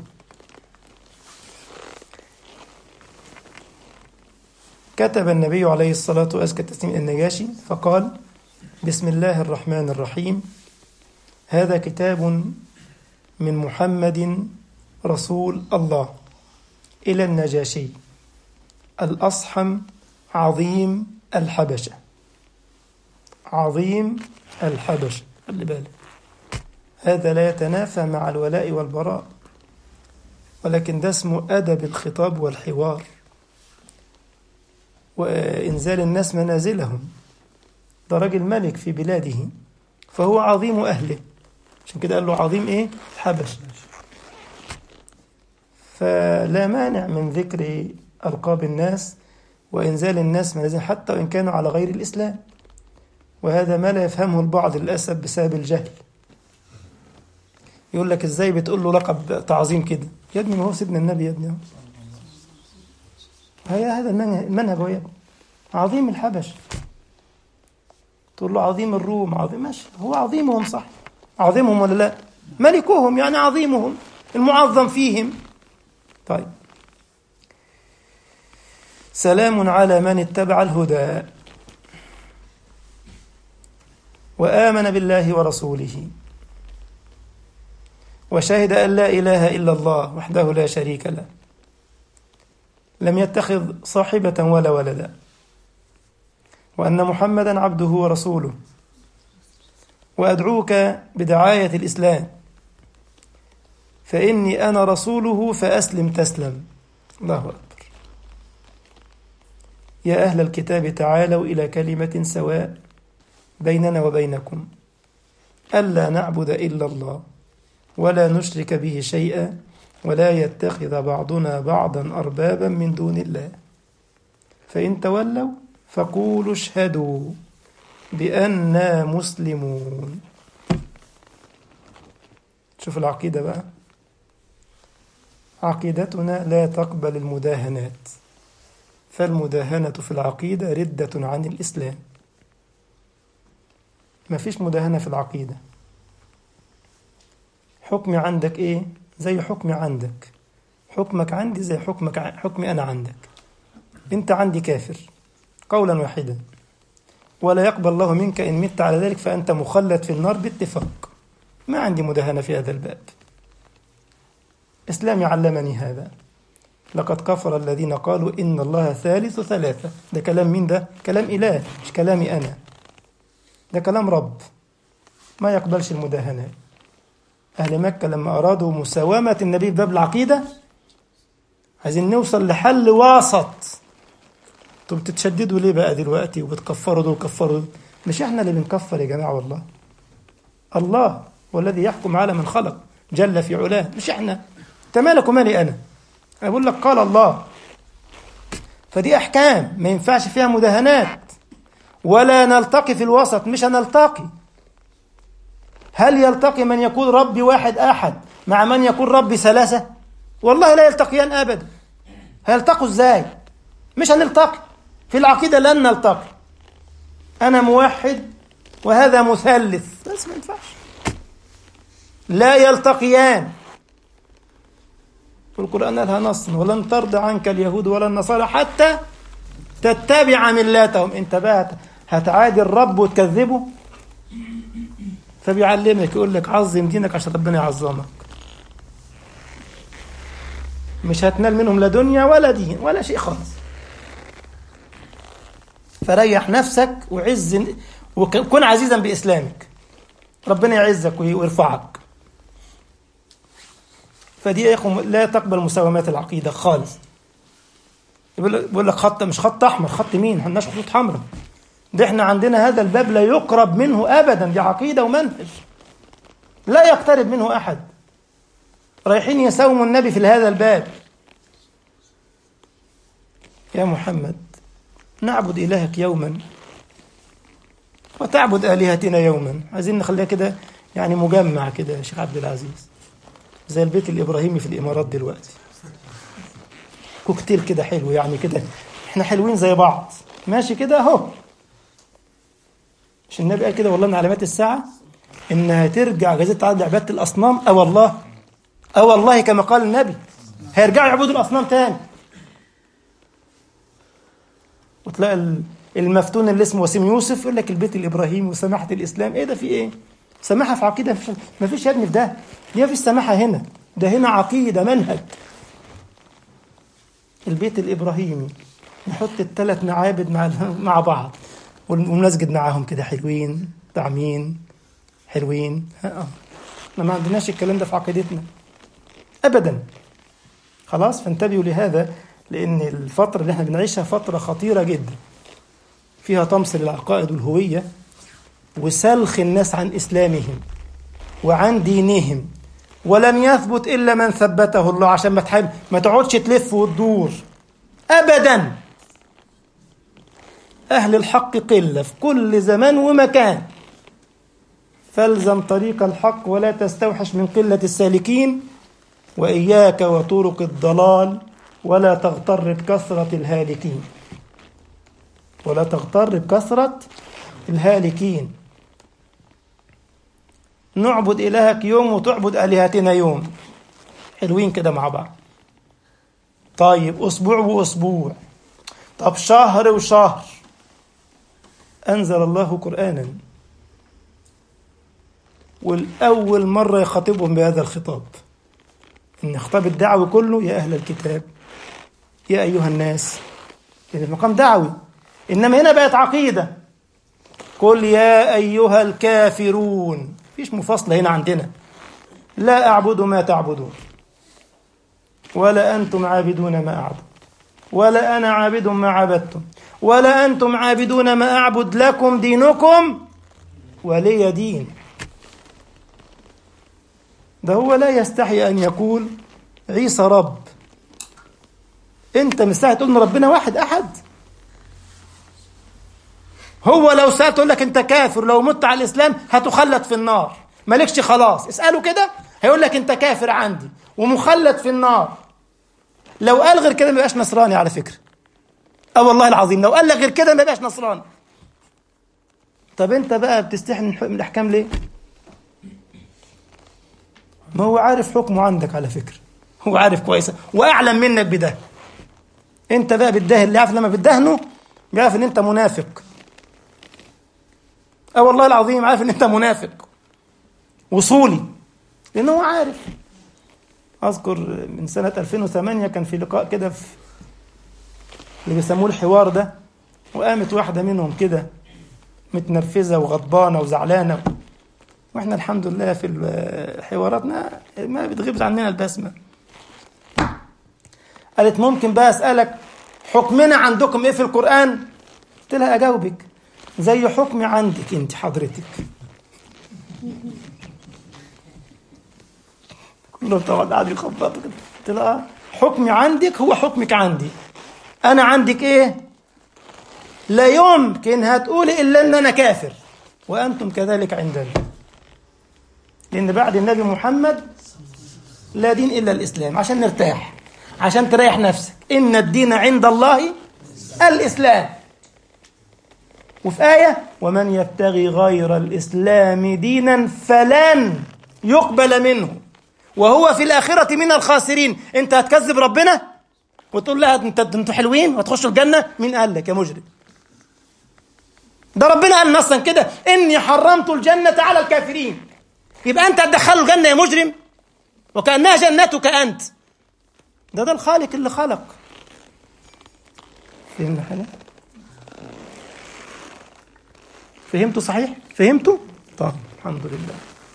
كتب النبي عليه الصلاة والسلام النجاشي فقال: بسم الله الرحمن الرحيم، هذا كتاب من محمد رسول الله إلى النجاشي الأصحم عظيم الحبشة، عظيم الحبشة، خلي بالك، هذا لا يتنافى مع الولاء والبراء، ولكن ده اسمه أدب الخطاب والحوار وإنزال الناس منازلهم. ده راجل ملك في بلاده، فهو عظيم أهله، عشان كده قال له عظيم إيه؟ الحبش. فلا مانع من ذكر ألقاب الناس وإنزال الناس منازل حتى وإن كانوا على غير الإسلام، وهذا ما لا يفهمه البعض للأسف بسبب الجهل. يقول لك إزاي بتقول له لقب تعظيم كده؟ يا ابني ما هو سيدنا النبي يا ابني، هي هذا المنهج هو يا ابني عظيم الحبش. تقول له عظيم الروم، عظيم، ماشي، هو عظيمهم صح، عظيمهم ولا لا؟ ملكهم يعني عظيمهم، المعظم فيهم. طيب، سلام على من اتبع الهدى وآمن بالله ورسوله وشهد أن لا إله إلا الله وحده لا شريك له، لم يتخذ صاحبة ولا ولدا، وأن محمدا عبده ورسوله، وأدعوك بدعاية الإسلام، فإني أنا رسوله فأسلم تسلم. الله أكبر. يا أهل الكتاب تعالوا إلى كلمة سواء بيننا وبينكم ألا نعبد إلا الله ولا نشرك به شيئا ولا يتخذ بعضنا بعضا أربابا من دون الله، فإن تولوا فقولوا اشهدوا بأننا مسلمون. شوف العقيدة بقى، عقيدتنا لا تقبل المداهنات، فالمداهنة في العقيدة ردة عن الإسلام. ما فيش مداهنة في العقيدة. حكمي عندك إيه؟ زي حكمي عندك، حكمك عندي زي حكمك حكمي أنا عندك. أنت عندي كافر قولا واحدا، ولا يقبل الله منك إن مت على ذلك فأنت مخلد في النار باتفاق. ما عندي مداهنة في هذا الباب. إسلامي علمني هذا. لقد كفر الذين قالوا إن الله ثالث ثلاثة. ده كلام مين ده؟ كلام إله، مش كلامي أنا، ده كلام رب ما يقبلش المداهنات. أهل مكة لما أرادوا مساومة النبي في باب العقيدة، عايزين نوصل لحل واسط. انتوا بتتشددوا ليه بقى دلوقتي وبتكفروا دول وكفروا دول؟ مش احنا اللي بنكفر يا جماعة، والله الله والذي يحكم على من خلق جل في علاه، مش احنا. انت مالك ومالي انا؟ انا بقول لك قال الله، فدي احكام ما ينفعش فيها مداهنات، ولا نلتقي في الوسط. مش هنلتقي. هل يلتقي من يكون ربي واحد احد مع من يكون ربي ثلاثة؟ والله لا يلتقيان ابدا. هيلتقوا ازاي؟ مش هنلتقي في العقيدة، لن نلتقي. انا موحد وهذا مثلث، بس ما ينفعش، لا يلتقيان. والقرآن قالها نص: ولن ترضى عنك اليهود ولا النصارى حتى تتبع ملتهم. انت بقى هتعادي الرب وتكذبه؟ فبيعلمك يقول لك عظم دينك عشان ربنا يعظمك. مش هتنال منهم لا دنيا ولا دين ولا شيء خالص. فريح نفسك وعز وكن عزيزا بإسلامك، ربنا يعزك ويرفعك. فدي يا اخو لا تقبل مساومات العقيدة خالص. يقول لك خط، مش خط أحمر، خط مين؟ احنا مالناش خطوط حمراء. ده احنا عندنا هذا الباب لا يقرب منه أبدا، دي عقيدة ومنهج لا يقترب منه أحد. رايحين يساوموا النبي في هذا الباب. يا محمد نعبد إلهك يوما وتعبد آلهتنا يوما. عايزين نخليها كده يعني مجمع كده يا شيخ عبد العزيز، زي البيت الإبراهيمي في الإمارات دلوقتي، كوكتيل كده حلو يعني كده، احنا حلوين زي بعض ماشي كده اهو. مش النبي قال كده والله من علامات الساعة إنها ترجع جزيرة تعالى عبادة الأصنام؟ أه والله، أه والله كما قال النبي، هيرجعوا يعبدوا الأصنام تاني. وتلاقي المفتون اللي اسمه وسيم يوسف يقول لك البيت الإبراهيمي وسماحة الإسلام. إيه ده؟ في إيه؟ سماحة في عقيدة؟ ما فيش يا ابني في ده، دي ما فيش سماحة هنا، ده هنا عقيدة منهج. البيت الإبراهيمي نحط الثلاث معابد مع مع بعض والمسجد معاهم كده حلوين طعمين حلوين. ها احنا ما عندناش الكلام ده في عقيدتنا أبدا. خلاص، فانتبهوا لهذا، لأن الفترة اللي احنا بنعيشها فترة خطيرة جدا، فيها طمس للعقائد والهوية وسلخ الناس عن إسلامهم وعن دينهم، ولم يثبت إلا من ثبته الله، عشان ما تحب ما تقعدش تلف وتدور أبدا. أهل الحق قلة في كل زمان ومكان، فالزم طريق الحق ولا تستوحش من قلة السالكين، وإياك وطرق الضلال ولا تغتر بكثرة الهالكين، ولا تغتر بكثرة الهالكين. نعبد إلهك يوم وتعبد آلهتنا يوم، حلوين كده مع بعض. طيب أسبوع وأسبوع، طب شهر وشهر. أنزل الله قرآنا، والأول مرة يخاطبهم بهذا الخطاب، إن خطاب الدعوة كله يا أهل الكتاب، يا أيها الناس، يعني مقام دعوي. إنما هنا بقت عقيدة، قل يا أيها الكافرون، فيش مفاصلة هنا عندنا، لا أعبد ما تعبدون ولا أنتم عابدون ما أعبد ولا أنا عابد ما عبدتم ولا أنتم عابدون ما أعبد، لكم دينكم ولي دين. ده هو لا يستحي أن يقول عيسى رب. أنت مستحي تقول إن ربنا واحد أحد؟ هو لو سألت يقول لك أنت كافر، لو مت على الإسلام هتخلد في النار، مالكش خلاص. اسأله كده هيقول لك أنت كافر عندي ومخلد في النار. لو قال غير كده ما يبقاش نصراني على فكرة. أه والله العظيم، لو قال لك غير كده ما يبقاش نصراني. طب أنت بقى بتستحي من الأحكام ليه؟ ما هو عارف حكمه عندك على فكرة، هو عارف كويس وأعلم منك بده. أنت بقى بتدهن اللي عارف، لما بتدهنه بيعرف إن أنت منافق. أه والله العظيم عارف إن أنت منافق وصولي، لأنه هو عارف. أذكر من سنة ألفين وثمانية كان في لقاء كده في اللي بيسموه الحوار ده، وقامت واحدة منهم كده متنرفزة وغضبانة وزعلانة، وإحنا الحمد لله في حواراتنا ما بتغيبش عننا البسمة. قالت ممكن بقى أسألك حكمنا عندكم إيه في القرآن؟ قلت لها أجاوبك زي حكمي عندك أنت حضرتك. كلهم طبعا قاعدين يخبطوا كده. قلت لها حكمي عندك هو حكمك عندي. أنا عندك إيه؟ لا يمكن هتقولي إلا أن أنا كافر، وأنتم كذلك عندنا، لأن بعد النبي محمد لا دين إلا الإسلام. عشان نرتاح، عشان تريح نفسك، إن الدين عند الله الإسلام. وفي آية ومن يبتغي غير الإسلام دينا فلن يقبل منه وهو في الآخرة من الخاسرين. أنت هتكذب ربنا وتقول لها أنت أنتوا حلوين وتخشوا الجنة؟ مين قال لك يا مجرم؟ ده ربنا قال نصا كده إني حرمت الجنة على الكافرين. يبقى أنت هتدخلوا الجنة يا مجرم وكأنها جنتك أنت؟ ده ده الخالق اللي خلق. فهمنا حاجة؟ فهمتوا صحيح؟ فهمتوا؟ طب الحمد لله.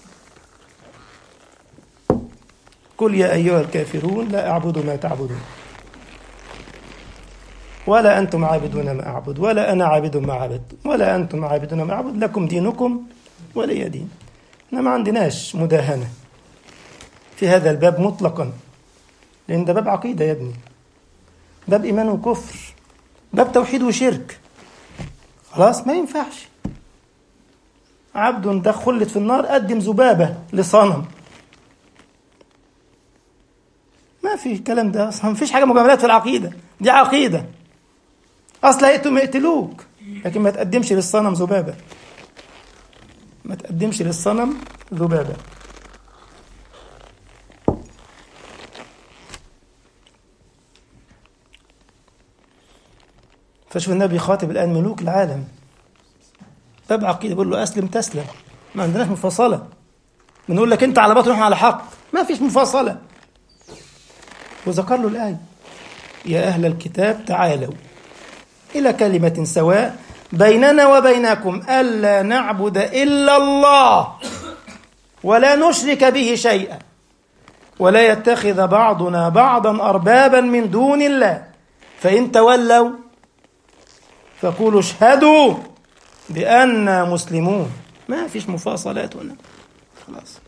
قل يا أيها الكافرون لا أعبد ما تعبدون ولا أنتم عابدون ما أعبد ولا أنا عابد ما عبدت ولا أنتم عابدون ما أعبد، لكم دينكم ولي دين. احنا ما عندناش مداهنة في هذا الباب مطلقا، لأن ده باب عقيدة يا ابني، باب إيمان وكفر، باب توحيد وشرك. خلاص ما ينفعش عبد ده خلت في النار قدم ذبابة لصنم، ما في الكلام ده أصلا. ما فيش حاجة مجاملات في العقيدة، دي عقيدة أصلا يقتلوا يقتلوك، لكن ما تقدمش للصنم ذبابة، ما تقدمش للصنم ذبابة. فشوف النبي خاطب الآن ملوك العالم، باب عقيدة، بيقول له أسلم تسلم. ما عندناش مفاصلة بنقول لك أنت على باطل ونحن على حق، ما فيش مفاصلة. وذكر له الآية يا أهل الكتاب تعالوا إلى كلمة سواء بيننا وبينكم ألا نعبد إلا الله ولا نشرك به شيئا ولا يتخذ بعضنا بعضا أربابا من دون الله فإن تولوا فقولوا اشهدوا بأننا مسلمون. ما فيش مفاصلات هنا خلاص.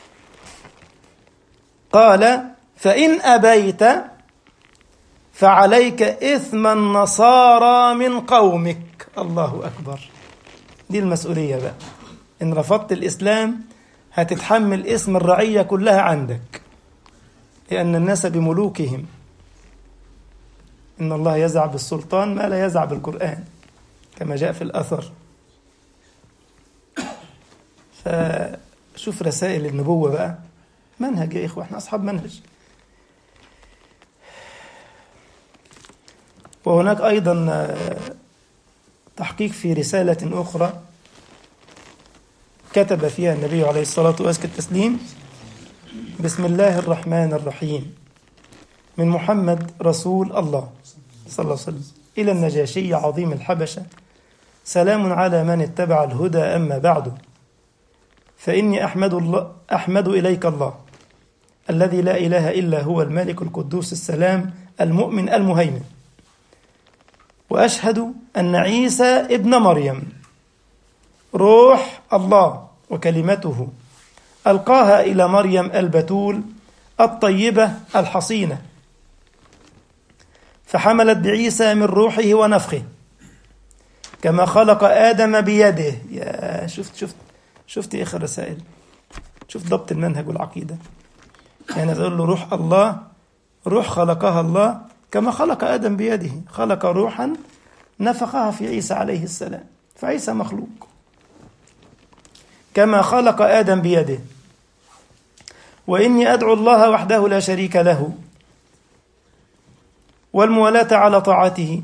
قال فإن أبيت فعليك إثم النصارى من قومك. الله أكبر. دي المسؤولية بقى. إن رفضت الإسلام هتتحمل اسم الرعية كلها عندك، لأن الناس بملوكهم. إن الله يزع بالسلطان ما لا يزع بالقرآن كما جاء في الأثر. فشوف رسائل النبوة بقى، منهج يا إخوة، احنا أصحاب منهج. وهناك أيضا تحقيق في رسالة أخرى كتب فيها النبي عليه الصلاة وأزكى التسليم: بسم الله الرحمن الرحيم، من محمد رسول الله صلى الله عليه وسلم إلى النجاشي عظيم الحبشة، سلام على من اتبع الهدى، أما بعد، فإني أحمد, الله أحمد إليك الله الذي لا إله إلا هو الملك القدوس السلام المؤمن المهيمن، وأشهد أن عيسى ابن مريم روح الله وكلمته ألقاها إلى مريم البتول الطيبة الحصينة، فحملت بعيسى من روحه ونفخه كما خلق آدم بيده. يا شفت شفت شفت إيه الرسائل، شفت ضبط المنهج والعقيدة. يعني تقول له روح الله، روح خلقها الله كما خلق آدم بيده، خلق روحا نفخها في عيسى عليه السلام، فعيسى مخلوق كما خلق آدم بيده. وإني أدعو الله وحده لا شريك له والموالاة على طاعته،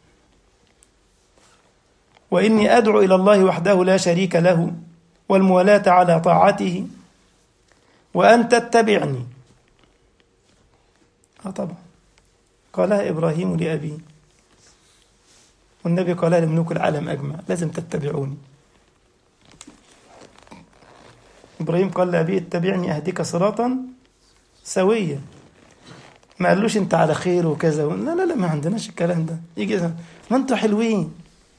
وإني أدعو إلى الله وحده لا شريك له والموالاة على طاعته، وأن تتبعني. آه طبعا قالها إبراهيم لأبيه، والنبي قالها لملوك العالم أجمع، لازم تتبعوني. إبراهيم قال لأبيه اتبعني أهدك صراطا سويا، ما قالوش أنت على خير وكذا، لا لا لا، ما عندناش الكلام ده. يجي ما أنتوا حلوين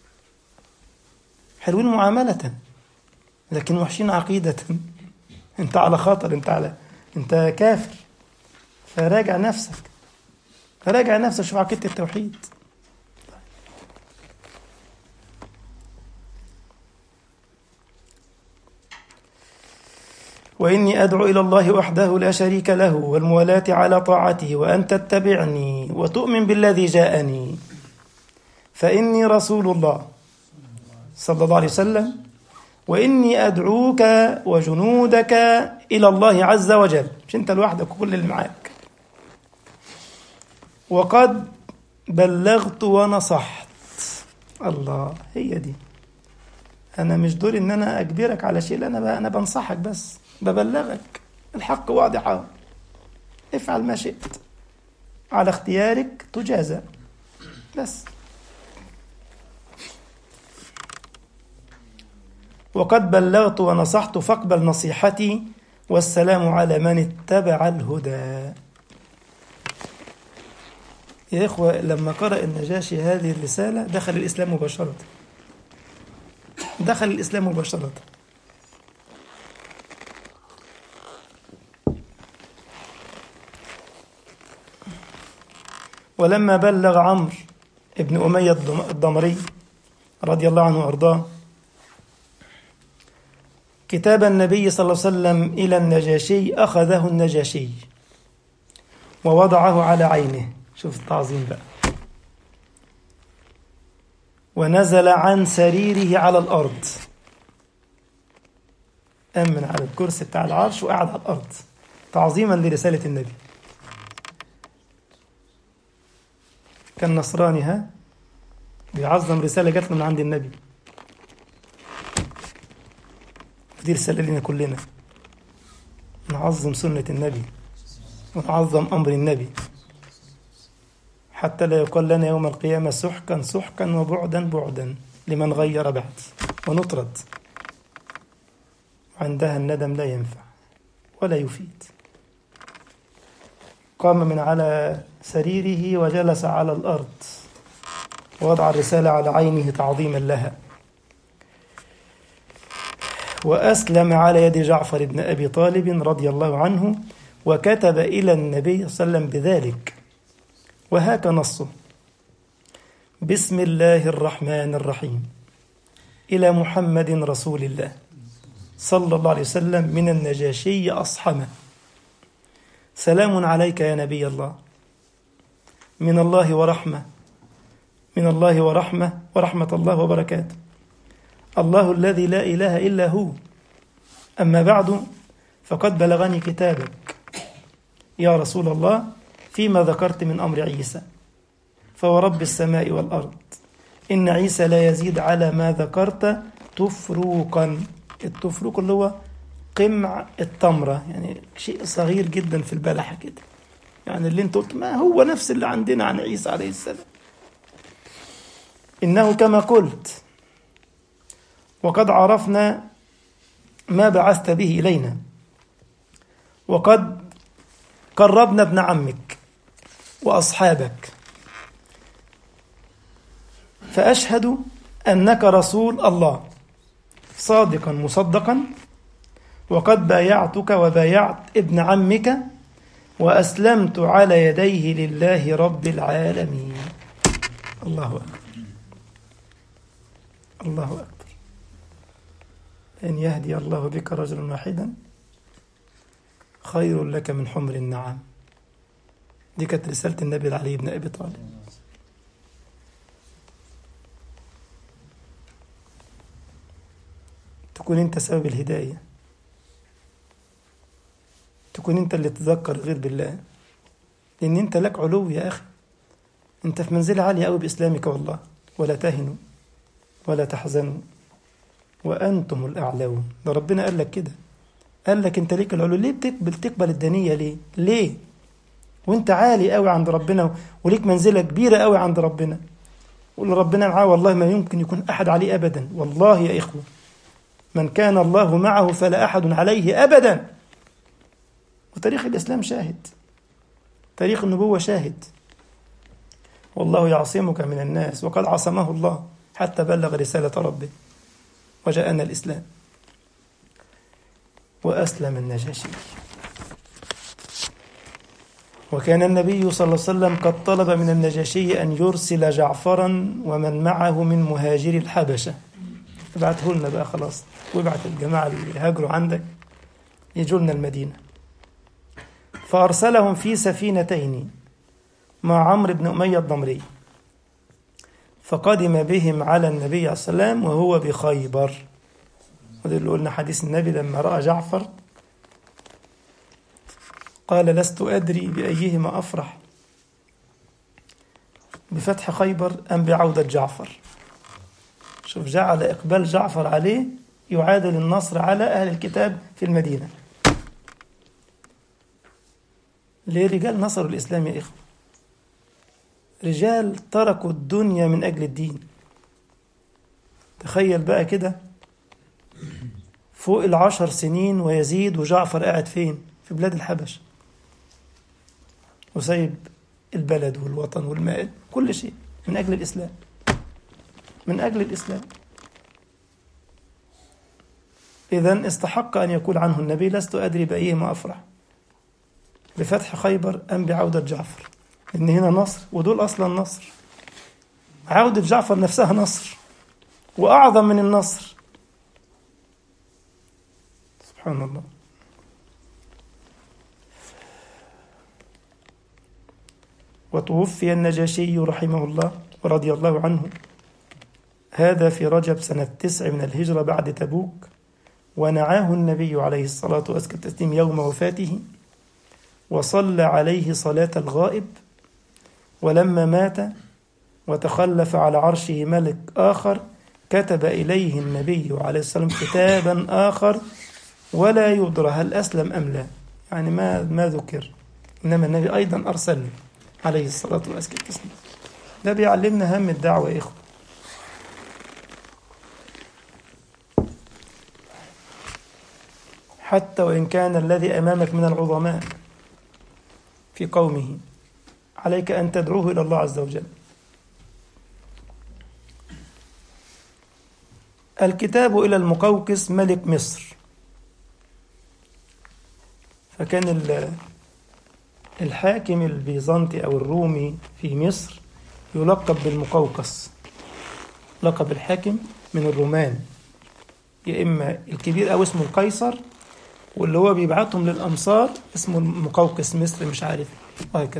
حلوين معاملة لكن وحشين عقيدة، أنت على خطر، أنت على أنت كافر. فراجع نفسك، راجع نفسك، شوف عقيدة التوحيد. وإني أدعو إلى الله وحده لا شريك له والموالاة على طاعته، وأن تتبعني وتؤمن بالذي جاءني، فإني رسول الله صلى الله عليه وسلم، وإني أدعوك وجنودك إلى الله عز وجل، مش أنت لوحدك وكل اللي معاك، وقد بلغت ونصحت. الله، هي دي. أنا مش دوري إن أنا أجبرك على شيء، أنا أنا بنصحك بس، ببلغك الحق واضحة، افعل ما شئت، على اختيارك تجازى بس. وقد بلغت ونصحت فاقبل نصيحتي، والسلام على من اتبع الهدى. يا إخوة، لما قرأ النجاشي هذه الرسالة دخل الإسلام مباشرة، دخل الإسلام مباشرة. ولما بلغ عمرو ابن أمية الضمري رضي الله عنه وأرضاه كتاب النبي صلى الله عليه وسلم إلى النجاشي، أخذه النجاشي ووضعه على عينه، شوف التعظيم بقى، ونزل عن سريره على الأرض، أمن على الكرسي بتاع العرش وقعد على الأرض تعظيما لرسالة النبي. كان نصراني، ها، بيعظم رسالة جات له من عند النبي، دي رسالة لنا كلنا، نعظم سنة النبي ونعظم أمر النبي، حتى لا يقال لنا يوم القيامة سحقا سحقا وبعدا بعدا لمن غير بعد، ونطرد عندها الندم لا ينفع ولا يفيد. قام من على سريره وجلس على الأرض ووضع الرسالة على عينه تعظيما لها، وأسلم على يد جعفر بن أبي طالب رضي الله عنه، وكتب إلى النبي صلى الله عليه وسلم بذلك، وهاك نصه: بسم الله الرحمن الرحيم، إلى محمد رسول الله صلى الله عليه وسلم من النجاشي أصحمه، سلام عليك يا نبي الله، من الله ورحمة من الله ورحمة ورحمة الله وبركاته، الله الذي لا إله إلا هو، أما بعد فقد بلغني كتابك يا رسول الله فيما ذكرت من أمر عيسى، فورب السماء والأرض إن عيسى لا يزيد على ما ذكرت تفروقا. التفروق اللي هو قمع التمرة، يعني شيء صغير جدا في البلحة كده، يعني اللي انت قلت ما هو نفس اللي عندنا عن عيسى عليه السلام. إنه كما قلت وقد عرفنا ما بعثت به إلينا، وقد قربنا ابن عمك وأصحابك، فأشهد أنك رسول الله صادقا مصدقا، وقد بايعتك وبايعت ابن عمك وأسلمت على يديه لله رب العالمين. الله أكبر الله أكبر. أن يهدي الله بك رجلا واحدا خير لك من حمر النعم. دي كانت رسالة النبي علي بن أبي طالب. تكون أنت سبب الهداية، تكون أنت اللي تذكر غير بالله، لأن أنت لك علو يا أخي، أنت في منزلة عالية أوي بإسلامك والله. ولا تهنوا ولا تحزنوا وأنتم الأعلون. ده ربنا قال لك كده، قال لك أنت ليك العلو. ليه بتقبل تقبل الدنية؟ ليه ليه وأنت عالي أوي عند ربنا وليك منزلة كبيرة أوي عند ربنا، واللي ربنا معاه والله ما يمكن يكون أحد عليه أبدا. والله يا إخوة من كان الله معه فلا أحد عليه أبدا. وتاريخ الإسلام شاهد، تاريخ النبوة شاهد. والله يعصمك من الناس، وقد عصمه الله حتى بلغ رسالة ربه وجاءنا الإسلام. وأسلم النجاشي، وكان النبي صلى الله عليه وسلم قد طلب من النجاشي أن يرسل جعفرا ومن معه من مهاجري الحبشة. ابعته لنا بقى خلاص، وابعت الجماعة اللي هاجروا عندك يجوا لنا المدينة. فأرسلهم في سفينتين مع عمرو بن أمية الضمري، فقدم بهم على النبي عليه السلام وهو بخيبر. وده اللي قلنا حديث النبي لما رأى جعفر قال لست أدري بأيهما أفرح، بفتح خيبر أم بعودة جعفر. شوف، جعل إقبال جعفر عليه يعادل النصر على أهل الكتاب في المدينة. ليه؟ رجال نصروا الإسلام يا إخوة، رجال تركوا الدنيا من أجل الدين. تخيل بقى كده، فوق العشر سنين ويزيد وجعفر قاعد فين؟ في بلاد الحبش، وسايب البلد والوطن والمال كل شيء من أجل الإسلام، من أجل الإسلام. إذن استحق أن يقول عنه النبي لست أدري بأيهما أفرح، بفتح خيبر أم بعودة جعفر. إن هنا نصر ودول أصلا نصر. عودة جعفر نفسها نصر وأعظم من النصر. سبحان الله. وتوفي النجاشي رحمه الله ورضي الله عنه هذا في رجب سنة تسع من الهجرة بعد تبوك، ونعاه النبي عليه الصلاة والسلام يوم وفاته، وصلى عليه صلاة الغائب. ولما مات وتخلف على عرشه ملك آخر كتب إليه النبي عليه الصلاة والسلام كتابا آخر ولا يدرى هل أسلم أم لا، يعني ما ما ذكر، إنما النبي أيضا أرسل عليه الصلاة والسلام. ده بيعلمنا هم الدعوة يا إخوة. حتى وإن كان الذي أمامك من العظماء في قومه، عليك أن تدعوه إلى الله عز وجل. الكتاب إلى المقوقس ملك مصر. فكان الحاكم البيزنطي أو الرومي في مصر يلقب بالمقوقس، لقب الحاكم من الرومان، يا إما الكبير أو اسمه القيصر، واللي هو بيبعتهم للأمصار اسمه المقوقس مصر مش عارف وهكذا.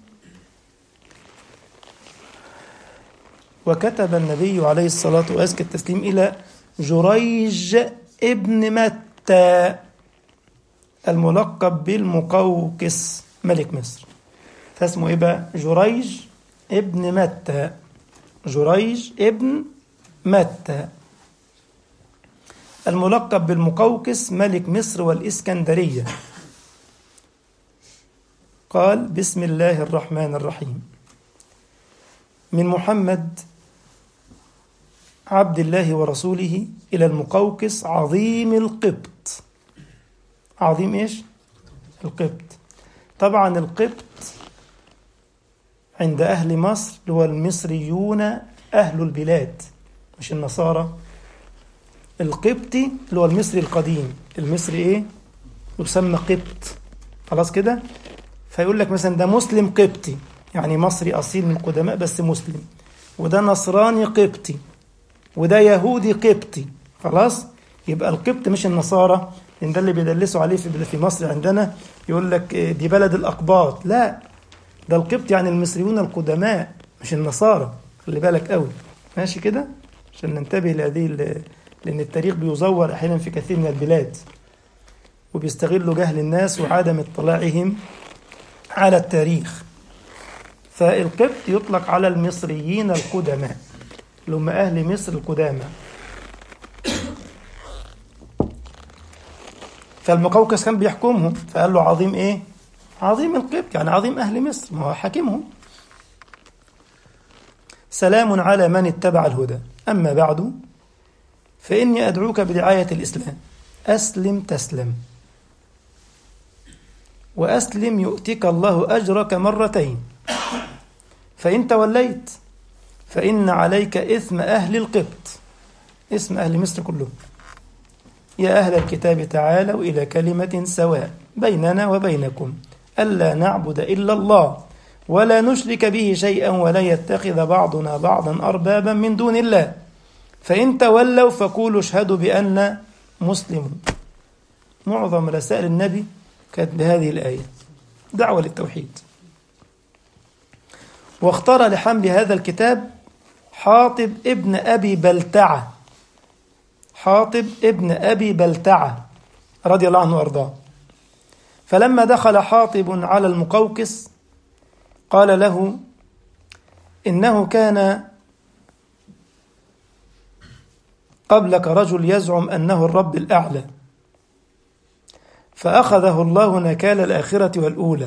وكتب النبي عليه الصلاة وأزكى التسليم إلى جريج ابن متى الملقب بالمقوقس ملك مصر. فاسمه إيه بقى؟ جريج ابن متى، جريج ابن متى الملقب بالمقوقس ملك مصر والإسكندرية. قال: بسم الله الرحمن الرحيم، من محمد عبد الله ورسوله إلى المقوقس عظيم القبط. عظيم إيش؟ القبط. طبعا القبط عند أهل مصر هو المصريون أهل البلاد مش النصارى. القبطي اللي هو المصري القديم، المصري إيه؟ يسمى قبط، خلاص كده. فيقول لك مثلا ده مسلم قبطي، يعني مصري أصيل من القدماء بس مسلم، وده نصراني قبطي، وده يهودي قبطي، خلاص. يبقى القبط مش النصارى، لأن ده اللي بيدلسوا عليه في مصر عندنا، يقول لك دي بلد الأقباط. لا، ده القبط يعني المصريون القدماء مش النصارى، خلي بالك قوي، ماشي كده، عشان ننتبه لهذه، لأن التاريخ بيزور أحيانا في كثير من البلاد، وبيستغلوا جهل الناس وعدم اطلاعهم على التاريخ. فالقبط يطلق على المصريين القدماء اللي هم أهل مصر القدامى. فالمقوقس كان بيحكمهم، فقال له عظيم إيه؟ عظيم القبط، يعني عظيم أهل مصر، ما هو حاكمهم. سلام على من اتبع الهدى، أما بعد فإني أدعوك برعاية الإسلام، أسلم تسلم، وأسلم يؤتك الله أجرك مرتين، فإن توليت فإن عليك إثم أهل القبط، اسم أهل مصر كلهم. يا أهل الكتاب تعالوا إلى كلمة سواء بيننا وبينكم ألا نعبد إلا الله ولا نشرك به شيئا ولا يتخذ بعضنا بعضا أربابا من دون الله، فإن تولوا فقولوا اشهدوا بأننا مسلمون. معظم رسائل النبي كانت بهذه الآية، دعوة للتوحيد. واختار لحمل هذا الكتاب حاطب ابن أبي بلتعة، حاطب ابن أبي بلتعة رضي الله عنه وأرضاه. فلما دخل حاطب على المقوقس قال له إنه كان قبلك رجل يزعم أنه الرب الأعلى، فأخذه الله نكال الآخرة والأولى،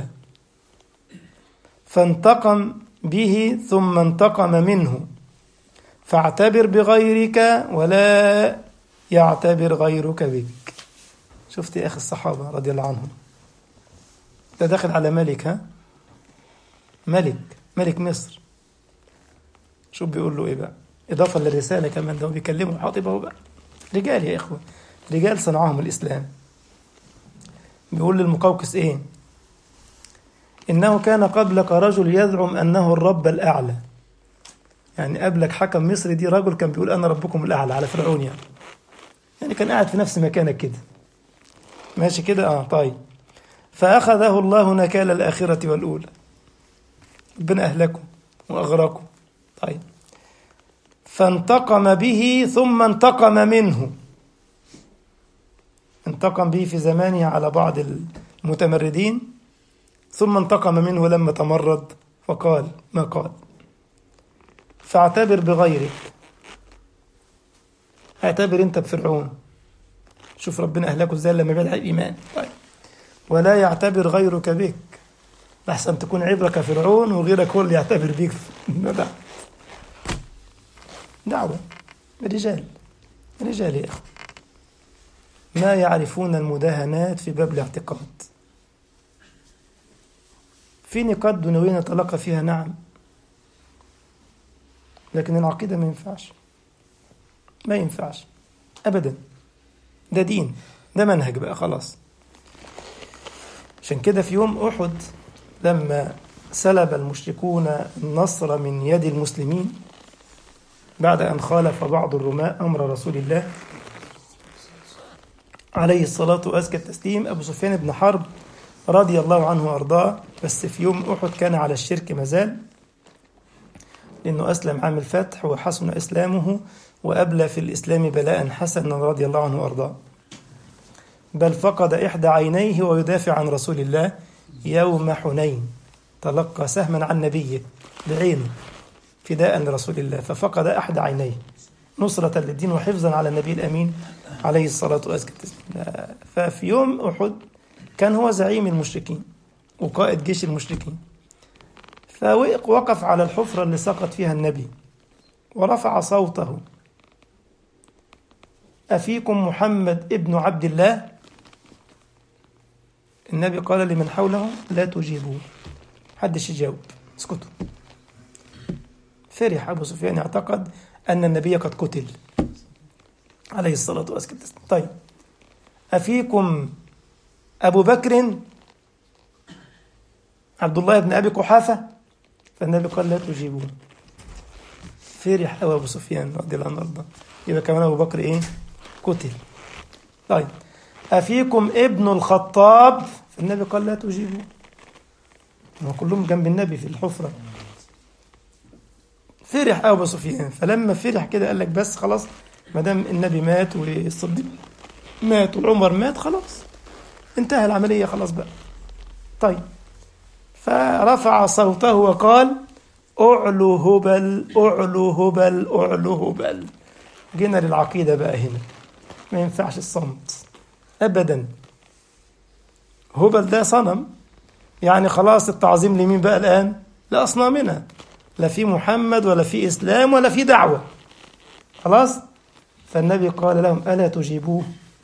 فانتقم به ثم انتقم منه، فاعتبر بغيرك ولا يعتبر غيرك بك. شفت يا أخي الصحابة رضي الله عنهم، ده داخل على ملك، ها ملك ملك مصر. شوف بيقول له إيه بقى، إضافة للرسالة كمان، ده بيكلمه حاطبه بقى، رجال يا إخوة، رجال صنعهم الإسلام. بيقول للمقوقس إيه؟ إنه كان قبلك رجل يزعم أنه الرب الأعلى، يعني قبلك حكم مصر دي رجل كان بيقول أنا ربكم الأعلى على فرعون، يعني يعني كان قاعد في نفس مكانك كده، ماشي كده. آه طيب. فأخذه الله نكال الآخرة والأولى، ربنا أهلكم وأغرقوا. طيب. فانتقم به ثم انتقم منه، انتقم به في زمانه على بعض المتمردين، ثم انتقم منه لما تمرد فقال ما قال، فاعتبر بغيرك، اعتبر انت بفرعون، شوف ربنا أهلكه ازاي لما بدع الإيمان. طيب. ولا يعتبر غيرك بك، لحسن تكون عبرك فرعون وغيرك هو اللي يعتبر بيك. دعوة رجال رجال يا أخي، ما يعرفون المداهنات في باب الاعتقاد. في نقاط دنيوية نتلقى فيها نعم، لكن العقيدة ما ينفعش، ما ينفعش أبدا. ده دين، ده منهج بقى خلاص. عشان كده في يوم أحد لما سلب المشركون النصر من يد المسلمين بعد أن خالف بعض الرماة أمر رسول الله عليه الصلاة وأزكى التسليم، أبو سفيان بن حرب رضي الله عنه وأرضاه، بس في يوم أحد كان على الشرك مازال، لأنه أسلم عام الفتح وحسن إسلامه وأبلى في الإسلام بلاء حسنا رضي الله عنه وأرضاه، بل فقد إحدى عينيه ويدافع عن رسول الله يوم حنين، تلقى سهما عن نبيه بعينه فداء لرسول الله، ففقد أحد عينيه نصرة للدين وحفظا على النبي الأمين عليه الصلاة والسلام. ففي يوم أحد كان هو زعيم المشركين وقائد جيش المشركين، فوقف على الحفرة اللي سقط فيها النبي ورفع صوته: أفيكم محمد ابن عبد الله؟ النبي قال لمن حوله: لا تجيبوه، حدش يجاوب، اسكتوا. فرح أبو سفيان، اعتقد أن النبي قد قتل عليه الصلاة والسلام. طيب، أفيكم أبو بكر عبد الله بن أبي قحافة؟ فالنبي قال: لا تجيبوه. فرح أو أبو سفيان رضي الله عنه، يبقى كمان أبو بكر إيه؟ قتل. طيب، أفيكم ابن الخطاب؟ فالنبي قال: لا تجيبوه. هم كلهم جنب النبي في الحفرة. فرح أبو سفيان، فلما فرح كده قال لك: بس خلاص، ما دام النبي مات والصديق مات وعمر مات، خلاص انتهى العملية، خلاص بقى. طيب، فرفع صوته وقال: أعلو هبل أعلو هبل أعلو هبل. جينا للعقيدة بقى هنا، ما ينفعش الصمت أبدا. هبل ده صنم، يعني خلاص التعظيم لمين بقى الآن؟ لأصنامنا، لا في محمد ولا في إسلام ولا في دعوة، خلاص. فالنبي قال لهم: ألا تجيبوه؟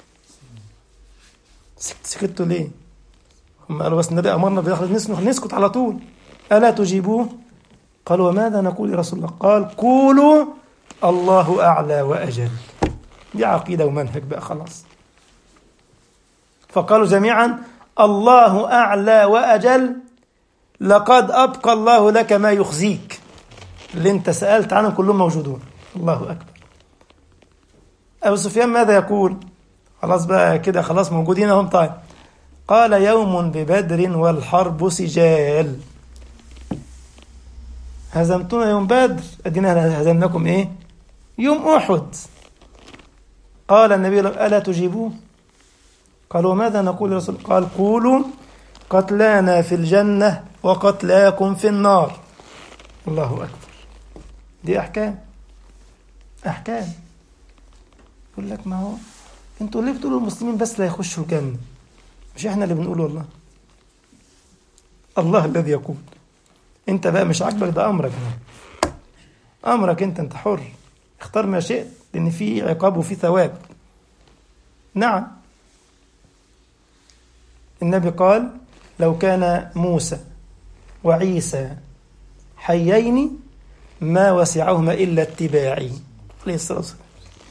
سكتوا ليه؟ هم قالوا: بس النبي أمرنا بدخل نسكت على طول. ألا تجيبوه؟ قالوا: وماذا نقول يا رسول الله؟ قال: قولوا الله أعلى وأجل. دي عقيدة ومنهج بقى خلاص. فقالوا جميعا: الله أعلى وأجل، لقد أبقى الله لك ما يخزيك. اللي انت سألت عنهم كلهم موجودون. الله أكبر. أبو سفيان ماذا يقول؟ خلاص بقى كده، خلاص موجودين هم. طيب، قال: يوم ببدر والحرب سجال. هزمتونا يوم بدر، أدينا هزمناكم إيه؟ يوم أحد. قال النبي: ألا تجيبوه؟ قالوا: ماذا نقول يا رسول؟ قال: قولوا قتلانا في الجنة وقتلاكم في النار. الله أكبر. دي أحكام، أحكام. يقول لك: ما هو انتوا ليه بتقولوا المسلمين بس لا يخشوا الجنة؟ مش احنا اللي بنقول والله، الله الذي يقول. انت بقى مش عاجبك، ده أمرك، أمرك انت، انت حر، اختار ما شئت، لأن في عقاب وفي ثواب. نعم، النبي قال: لو كان موسى وعيسى حيين ما وسعهما إلا اتباعي، عليه الصلاة والسلام.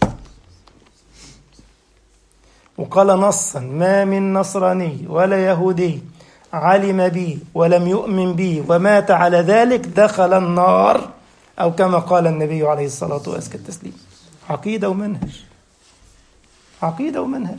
وقال نصا: ما من نصراني ولا يهودي علم بي ولم يؤمن بي ومات على ذلك دخل النار، أو كما قال النبي عليه الصلاة والسلام. عقيدة ومنهج، عقيدة ومنهج.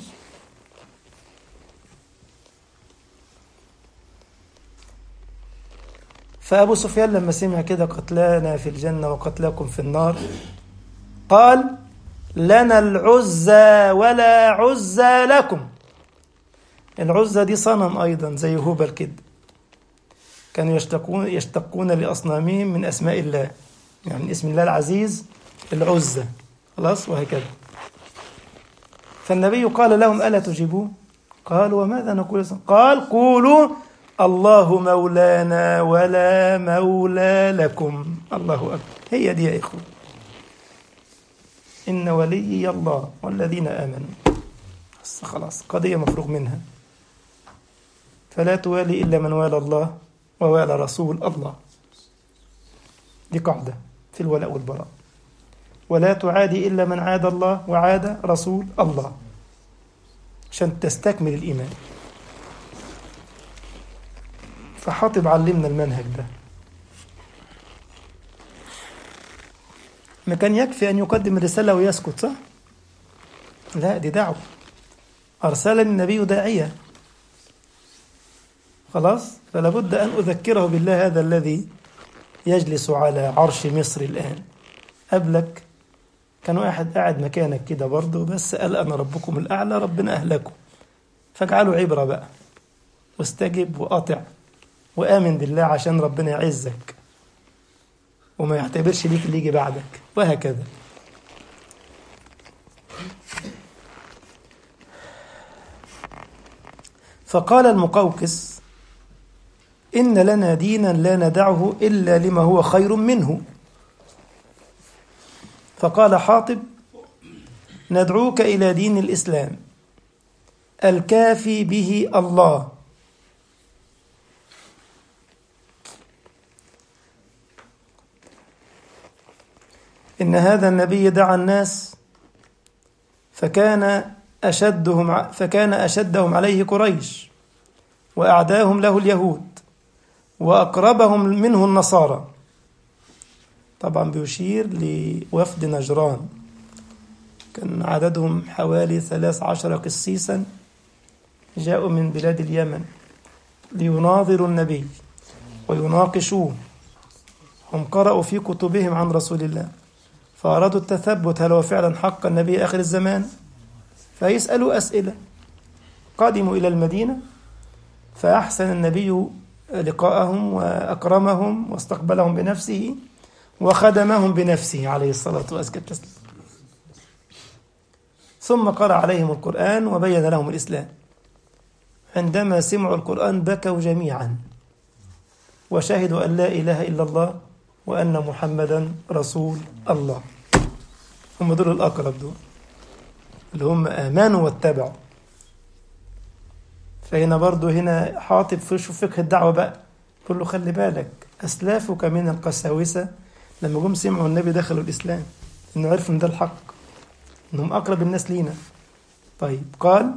فأبو سفيان لما سمع كده: قتلانا في الجنة وقتلاكم في النار، قال: لنا العزى ولا عزى لكم. العزى دي صنم أيضا زي هبل كده، كانوا يشتقون, يشتقون لأصنامهم من أسماء الله، يعني اسم الله العزيز العزى، خلاص، وهكذا. فالنبي قال لهم: ألا تجيبوه؟ قالوا: وماذا نقول؟ قال: قولوا الله مولانا ولا مولى لكم. الله أكبر. هي دي يا إخوة، إن وليي الله والذين آمنوا. بس خلاص قضية مفروغ منها. فلا توالي إلا من والى الله ووالى رسول الله، دي قاعدة في الولاء والبراء. ولا تعادي إلا من عاد الله وعاد رسول الله، عشان تستكمل الإيمان. فحاطب علمنا المنهج ده. ما كان يكفي أن يقدم الرسالة ويسكت، صح؟ لا، دي دعوة. أرسلني النبي داعية، خلاص. فلا بد أن أذكره بالله هذا الذي يجلس على عرش مصر الآن. قبلك كان واحد قاعد مكانك كده برضه، بس قال أنا ربكم الأعلى، ربنا أهلكم. فاجعله عبرة بقى، واستجب وأطع وآمن بالله عشان ربنا يعزك وما يعتبرش ليك اللي يجي بعدك، وهكذا. فقال المقوقس: إن لنا دينا لا ندعه إلا لما هو خير منه. فقال حاطب: ندعوك إلى دين الإسلام الكافي به الله، إن هذا النبي دعا الناس فكان أشدهم فكان أشدهم عليه قريش، وأعداهم له اليهود، وأقربهم منه النصارى. طبعا بيشير لوفد نجران، كان عددهم حوالي ثلاث عشر قسيسا جاءوا من بلاد اليمن ليناظروا النبي ويناقشوه. هم قرأوا في كتبهم عن رسول الله، فأرادوا التثبت هل هو فعلا حق النبي آخر الزمان، فيسألوا أسئلة. قادموا إلى المدينة، فأحسن النبي لقاءهم وأكرمهم واستقبلهم بنفسه وخدمهم بنفسه عليه الصلاة والسلام. ثم قرأ عليهم القرآن وبين لهم الإسلام. عندما سمعوا القرآن بكوا جميعا وشهدوا أن لا إله إلا الله وأن محمدا رسول الله. هم دول الأقرب، دول اللي هم آمنوا واتبعوا. فهنا برضو هنا حاطب في فقه الدعوة بقى، قل له خلي بالك أسلافك من القساوسة لما جم سمعوا النبي دخلوا الإسلام، إنه عرفوا إن ده الحق، إنهم أقرب الناس لينا. طيب قال: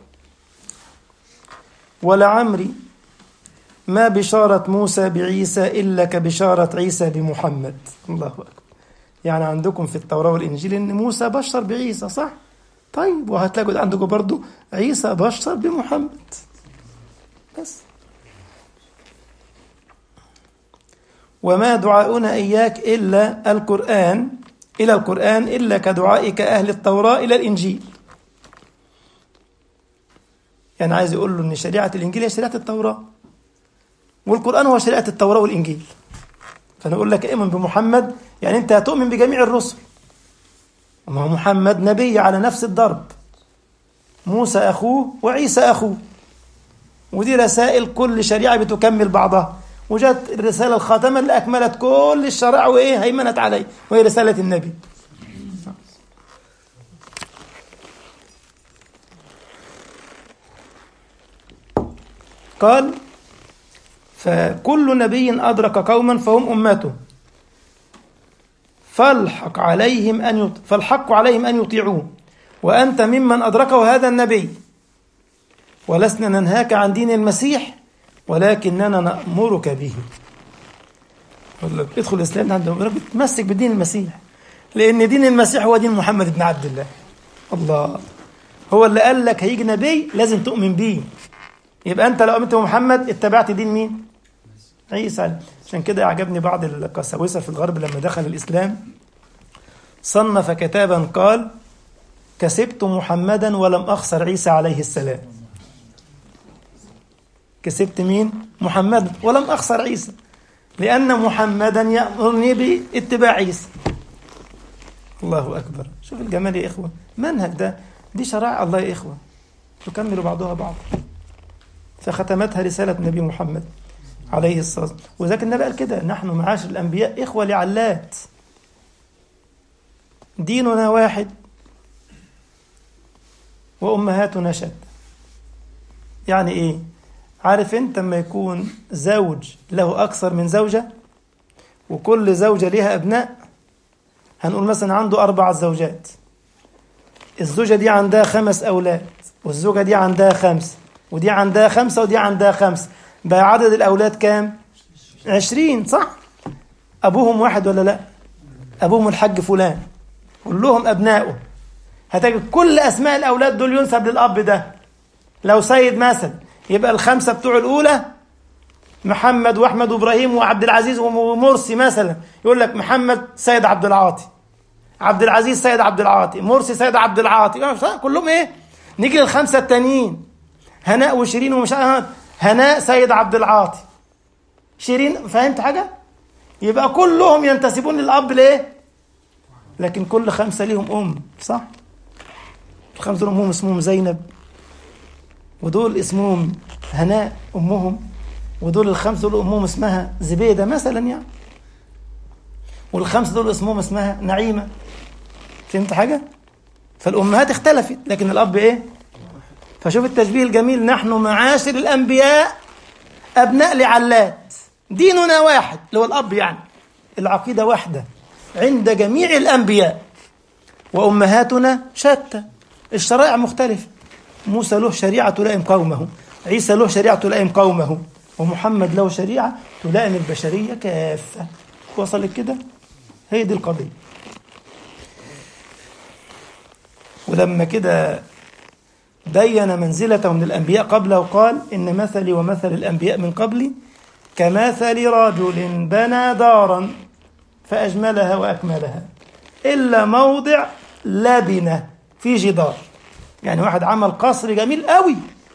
ولعمري ما بشارة موسى بعيسى إلا كبشارة عيسى بمحمد. الله أكبر. يعني عندكم في التوراة والإنجيل إن موسى بشر بعيسى، صح؟ طيب وهتلاقوا عندكم برضو عيسى بشر بمحمد بس. وما دعاؤنا إياك إلا القرآن إلى القرآن إلا كدعائك أهل التوراة إلى الإنجيل. يعني عايز يقول له إن شريعة الإنجيل هي شريعة التوراة، والقرآن هو شريعة التوراة والإنجيل. فأنا أقول لك إيمان بمحمد يعني أنت هتؤمن بجميع الرسل، وما محمد نبي على نفس الضرب، موسى أخوه وعيسى أخوه، ودي رسائل كل شريعة بتكمل بعضها، وجدت الرسالة الخاتمة اللي أكملت كل الشرائع وإيه هيمنت عليه، وهي رسالة النبي. قال: فكل نبي أدرك قوما فهم أمته، فالحق عليهم أن يط... فالحق عليهم أن يطيعوه، وأنت ممن أدركه هذا النبي، ولسنا ننهاك عن دين المسيح ولكننا نأمرك به. ادخل الإسلام عندهم، تمسك بدين المسيح، لأن دين المسيح هو دين محمد بن عبد الله. الله هو اللي قال لك هيجي نبي لازم تؤمن به، يبقى أنت لو أمنت بمحمد اتبعت دين مين؟ عيسى. عشان كده أعجبني بعض القساوسة في الغرب لما دخل الإسلام صنف كتابا قال: كسبت محمدا ولم أخسر عيسى عليه السلام. كسبت مين؟ محمد ولم أخسر عيسى، لأن محمدا يأمرني باتباع عيسى. الله أكبر. شوف الجمال يا إخوة، منهج ده، دي شرائع الله يا إخوة، تكمل بعضها بعض. فختمتها رسالة النبي محمد عليه الصلاة والسلام. وذاك النبي قال كده: نحن معاشر الأنبياء إخوة لعلات، ديننا واحد وأمهاتنا شتى. يعني إيه؟ عارف أنت لما يكون زوج له أكثر من زوجة وكل زوجة لها أبناء، هنقول مثلا عنده أربع زوجات، الزوجة دي عندها خمس أولاد والزوجة دي عندها خمس ودي عندها خمسة ودي عندها خمس، بقى عدد الأولاد كام؟ عشرين، صح؟ أبوهم واحد ولا لا؟ أبوهم الحاج فلان، كلهم أبنائه، هتجد كل أسماء الأولاد دول ينسب للأب ده. لو سيد مثلا يبقى الخمسة بتوع الأولى محمد وأحمد وإبراهيم وعبد العزيز ومرسي مثلا، يقول لك محمد سيد عبد العاطي، عبد العزيز سيد عبد العاطي، مرسي سيد عبد العاطي، كلهم إيه؟ نيجي للخمسة التانيين هناء وشيرين ومش هناء سيد عبد العاطي، شيرين، فهمت حاجة؟ يبقى كلهم ينتسبون للأب ليه؟ لكن كل خمسة ليهم أم، صح؟ الخمسة دول أمهم اسمهم زينب، ودول اسمهم هناء أمهم، ودول الخمسة دول أمهم اسمها زبيدة مثلا يعني، والخمسة دول اسمهم اسمها نعيمة. فهمت حاجة؟ فالأمهات اختلفت لكن الأب إيه؟ فشوف التشبيه الجميل، نحن معاشر الأنبياء أبناء لعلات، ديننا واحد اللي هو الأب، يعني العقيدة واحدة عند جميع الأنبياء، وأمهاتنا شتى، الشرائع مختلفة، موسى له شريعة تلائم قومه، عيسى له شريعة تلائم قومه، ومحمد له شريعة تلائم البشرية كافة. وصلت كده؟ هي دي القضية. ولما كده بين منزلته من الأنبياء قبله وقال إن مثلي ومثل الأنبياء من قبلي كمثل رجل بنى دارا فأجملها وأكملها إلا موضع لبنة في جدار، يعني واحد عمل قصر جميل قوي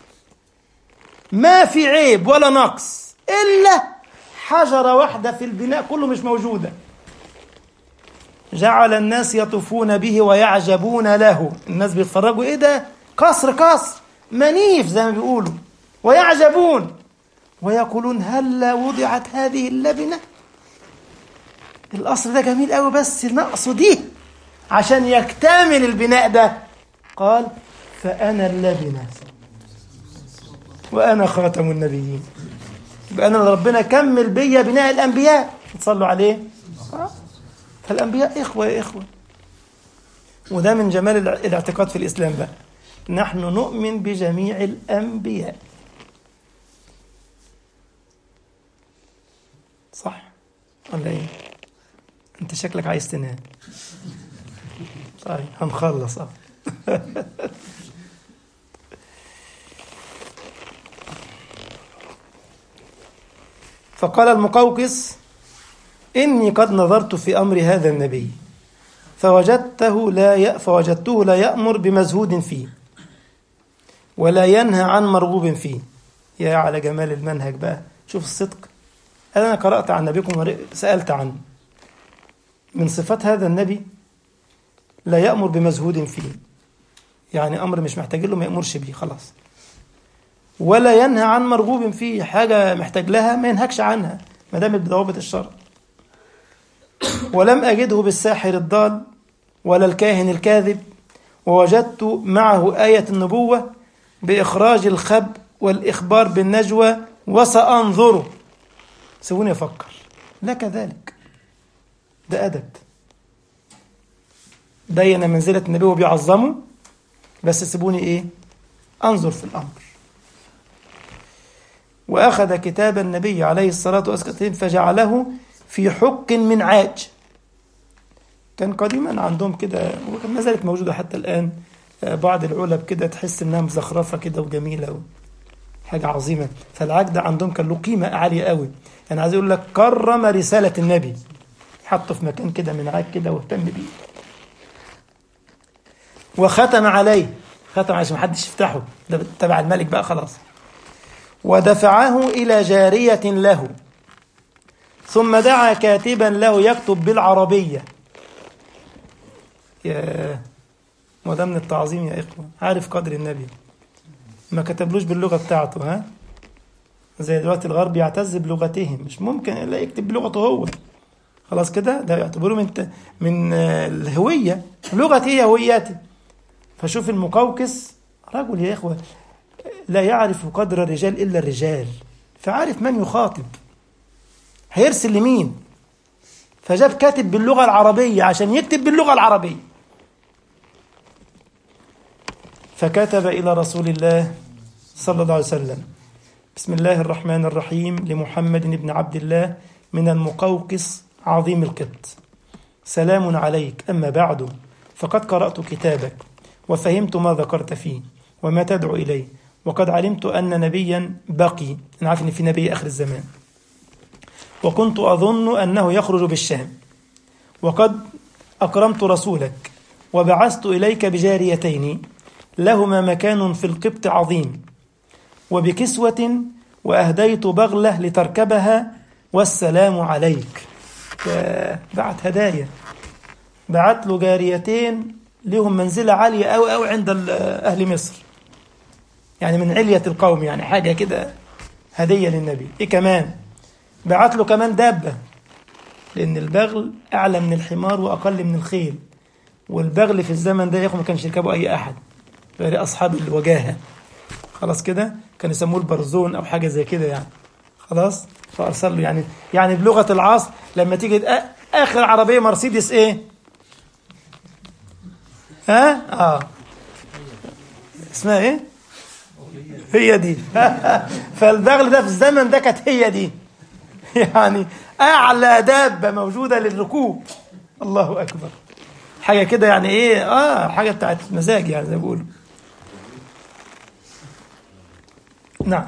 ما في عيب ولا نقص إلا حجرة واحدة في البناء كله مش موجودة، جعل الناس يطوفون به ويعجبون له، الناس بيتفرجوا إيه ده؟ قصر قصر منيف زي ما بيقولوا، ويعجبون ويقولون هل وضعت هذه اللبنة؟ القصر ده جميل قوي بس نقصه دي عشان يكتمل البناء ده. قال فأنا اللبنة وأنا خاتم النبيين، يبقى أنا ربنا كمل بيا بناء الأنبياء، تصلوا عليه. فالأنبياء إخوة يا إخوة، وده من جمال الاعتقاد في الإسلام بقى، نحن نؤمن بجميع الأنبياء، صح ولا إيه؟ أنت شكلك عايز تنام. طيب هنخلص أه فقال المقوقس إني قد نظرت في أمر هذا النبي فوجدته لا ي... فوجدته لا يأمر بمزهود فيه ولا ينهى عن مرغوب فيه. يا على جمال المنهج بقى، شوف الصدق. أنا قرأت عن نبيكم وسألت عنه، من صفات هذا النبي لا يأمر بمزهود فيه، يعني أمر مش محتاج له ما يأمرش بيه خلاص، ولا ينهى عن مرغوب فيه، حاجة محتاج لها ما ينهكش عنها ما دامت بضوابط الشرع. ولم أجده بالساحر الضال ولا الكاهن الكاذب، ووجدت معه آية النبوة بإخراج الخب والإخبار بالنجوى وسأنظره. سيبوني أفكر، لا كذلك، ده أدب، بين منزلة النبي وبيعظمه، بس سيبوني إيه أنظر في الأمر. وأخذ كتاب النبي عليه الصلاة والسلام فجعله في حك من عاج. كان قديما عندهم كده، وما زالت موجودة حتى الآن، بعض العلب كده تحس إنها مزخرفة كده وجميلة حاجة عظيمة، فالعاج ده عندهم كان له قيمة عالية قوي، يعني عايز يقول لك كرم رسالة النبي، حطه في مكان كده من عاج كده واهتم بيه. وختم عليه، ختم عشان محدش يفتحه، ده تبع الملك بقى خلاص. ودفعه إلى جارية له، ثم دعا كاتبا له يكتب بالعربية. يا وده من التعظيم يا إخوة، عارف قدر النبي، ما كتبلوش باللغة بتاعته، ها زي دلوقتي الغرب يعتز بلغتهم، مش ممكن إلا يكتب بلغته هو، خلاص كده ده يعتبروه من من الهوية، لغتي هي هويتي. فشوف المقوقس رجل يا إخوة لا يعرف قدر الرجال إلا الرجال، فعارف من يخاطب، هيرسل لمين، فجاب كاتب باللغة العربية عشان يكتب باللغة العربية، فكتب إلى رسول الله صلى الله عليه وسلم: بسم الله الرحمن الرحيم، لمحمد بن عبد الله من المقوقس عظيم القبط، سلام عليك، أما بعد، فقد قرأت كتابك وفهمت ما ذكرت فيه وما تدعو إليه، وقد علمت أن نبيا بقي، أنا عارف أن في نبي آخر الزمان، وكنت أظن أنه يخرج بالشام، وقد أكرمت رسولك وبعثت إليك بجاريتين لهما مكان في القبط عظيم وبكسوة، وأهديت بغلة لتركبها، والسلام عليك. بعت هدايا، بعت له جاريتين لهم منزلة عالية أو أو عند أهل مصر، يعني من علية القوم، يعني حاجة كده هدية للنبي. إيه كمان؟ بعت له كمان دابة، لأن البغل أعلى من الحمار وأقل من الخيل، والبغل في الزمن ده يا أخو ما كانش يركبه أي أحد غير أصحاب الوجاهة، خلاص كده، كان يسموه البرزون أو حاجة زي كده يعني، خلاص. فأرسل له يعني يعني بلغة العصر لما تيجي آخر عربية مرسيدس إيه؟ ها؟ آه اسمها إيه؟ هي دي. فالبغل ده في الزمن ده كانت هي دي، يعني أعلى دابة موجودة للركوب. الله أكبر، حاجة كده يعني إيه، آه حاجة بتاعت مزاج يعني زي ما بيقولوا. نعم،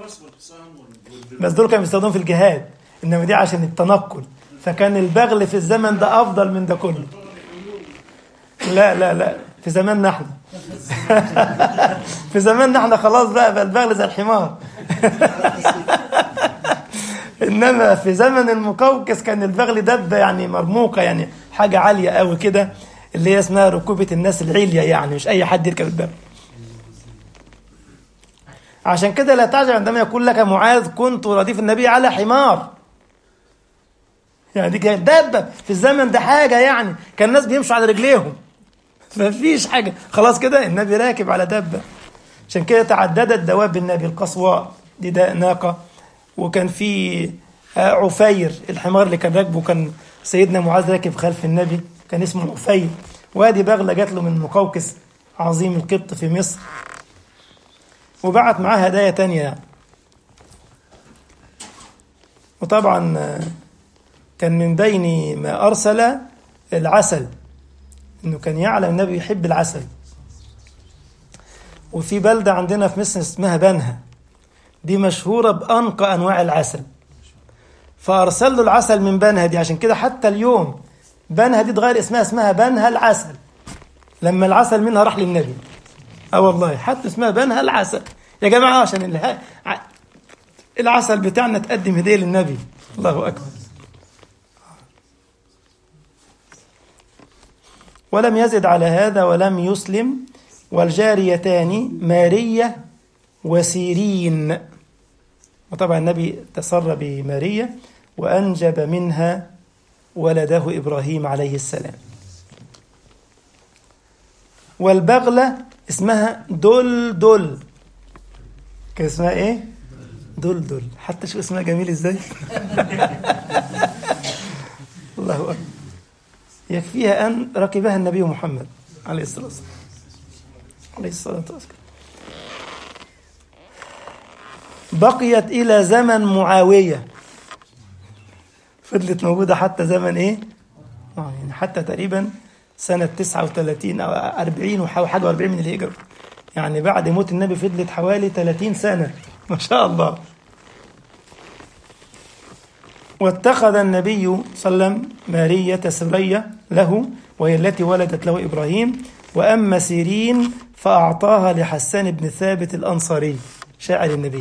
بس دول كانوا بيستخدموا في الجهاد، إنما دي عشان التنقل، فكان البغل في الزمن ده أفضل من ده كله. لا لا لا، في زماننا احنا في زماننا احنا خلاص بقى, بقى البغل زي الحمار. إنما في زمن المقوقس كان البغل دبة يعني مرموقة، يعني حاجة عالية قوي كده، اللي هي اسمها ركوبة الناس العليا، يعني مش أي حد يركب البغل. عشان كده لا تعجب عندما يقول لك معاذ كنت رديف النبي على حمار، يعني دي كانت دابة في الزمن ده، حاجة يعني كان الناس بيمشوا على رجليهم، ما فيش حاجة، خلاص كده النبي راكب على دابة. عشان كده تعددت دواب النبي، القصواء دي ده ناقة، وكان في عفير الحمار اللي كان راكبه، كان سيدنا معاذ راكب خلف النبي، كان اسمه عفير. وادي بغلة جات له من مقوقس عظيم القبط في مصر، وبعت معاه هدايا تانية يعني. وطبعا كان من بين ما أرسل العسل، إنه كان يعلم النبي يحب العسل. وفي بلدة عندنا في مصر اسمها بنها، دي مشهورة بأنقى أنواع العسل، فأرسل له العسل من بنها دي. عشان كده حتى اليوم بنها دي تغير اسمها، اسمها بنها العسل، لما العسل منها راح للنبي. اه والله حتى اسمها بنها العسل يا جماعة، عشان العسل بتاعنا تقدم هدية للنبي. الله أكبر. ولم يزد على هذا ولم يسلم، والجاريتان مارية وسيرين. وطبعا النبي تسر بمارية وأنجب منها ولده إبراهيم عليه السلام. والبغلة اسمها دل دل، كان اسمها ايه؟ دل دل. حتى شو اسمها جميل ازاي. الله أكبر. يكفيها أن ركبها النبي محمد عليه الصلاة والسلام عليه الصلاة والسلام. بقيت إلى زمن معاوية، فضلت موجودة حتى زمن إيه؟ يعني حتى تقريبا سنة تسعة وثلاثين أو أربعين وحاجة وأربعين من الهجرة، يعني بعد موت النبي فضلت حوالي ثلاثين سنة، ما شاء الله. واتخذ النبي صلى الله عليه وسلم مارية سرية له، وهي التي ولدت له إبراهيم. وأما سيرين فأعطاها لحسان بن ثابت الأنصاري شاعر النبي.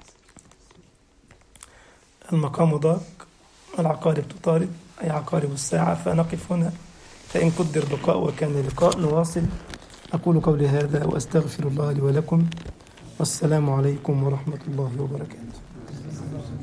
المقام ضاق، العقارب تطارد، أي عقارب الساعة، فنقف هنا، فإن قدر بقاء وكان لقاء نواصل. أقول قولي هذا وأستغفر الله لي ولكم، والسلام عليكم ورحمة الله وبركاته.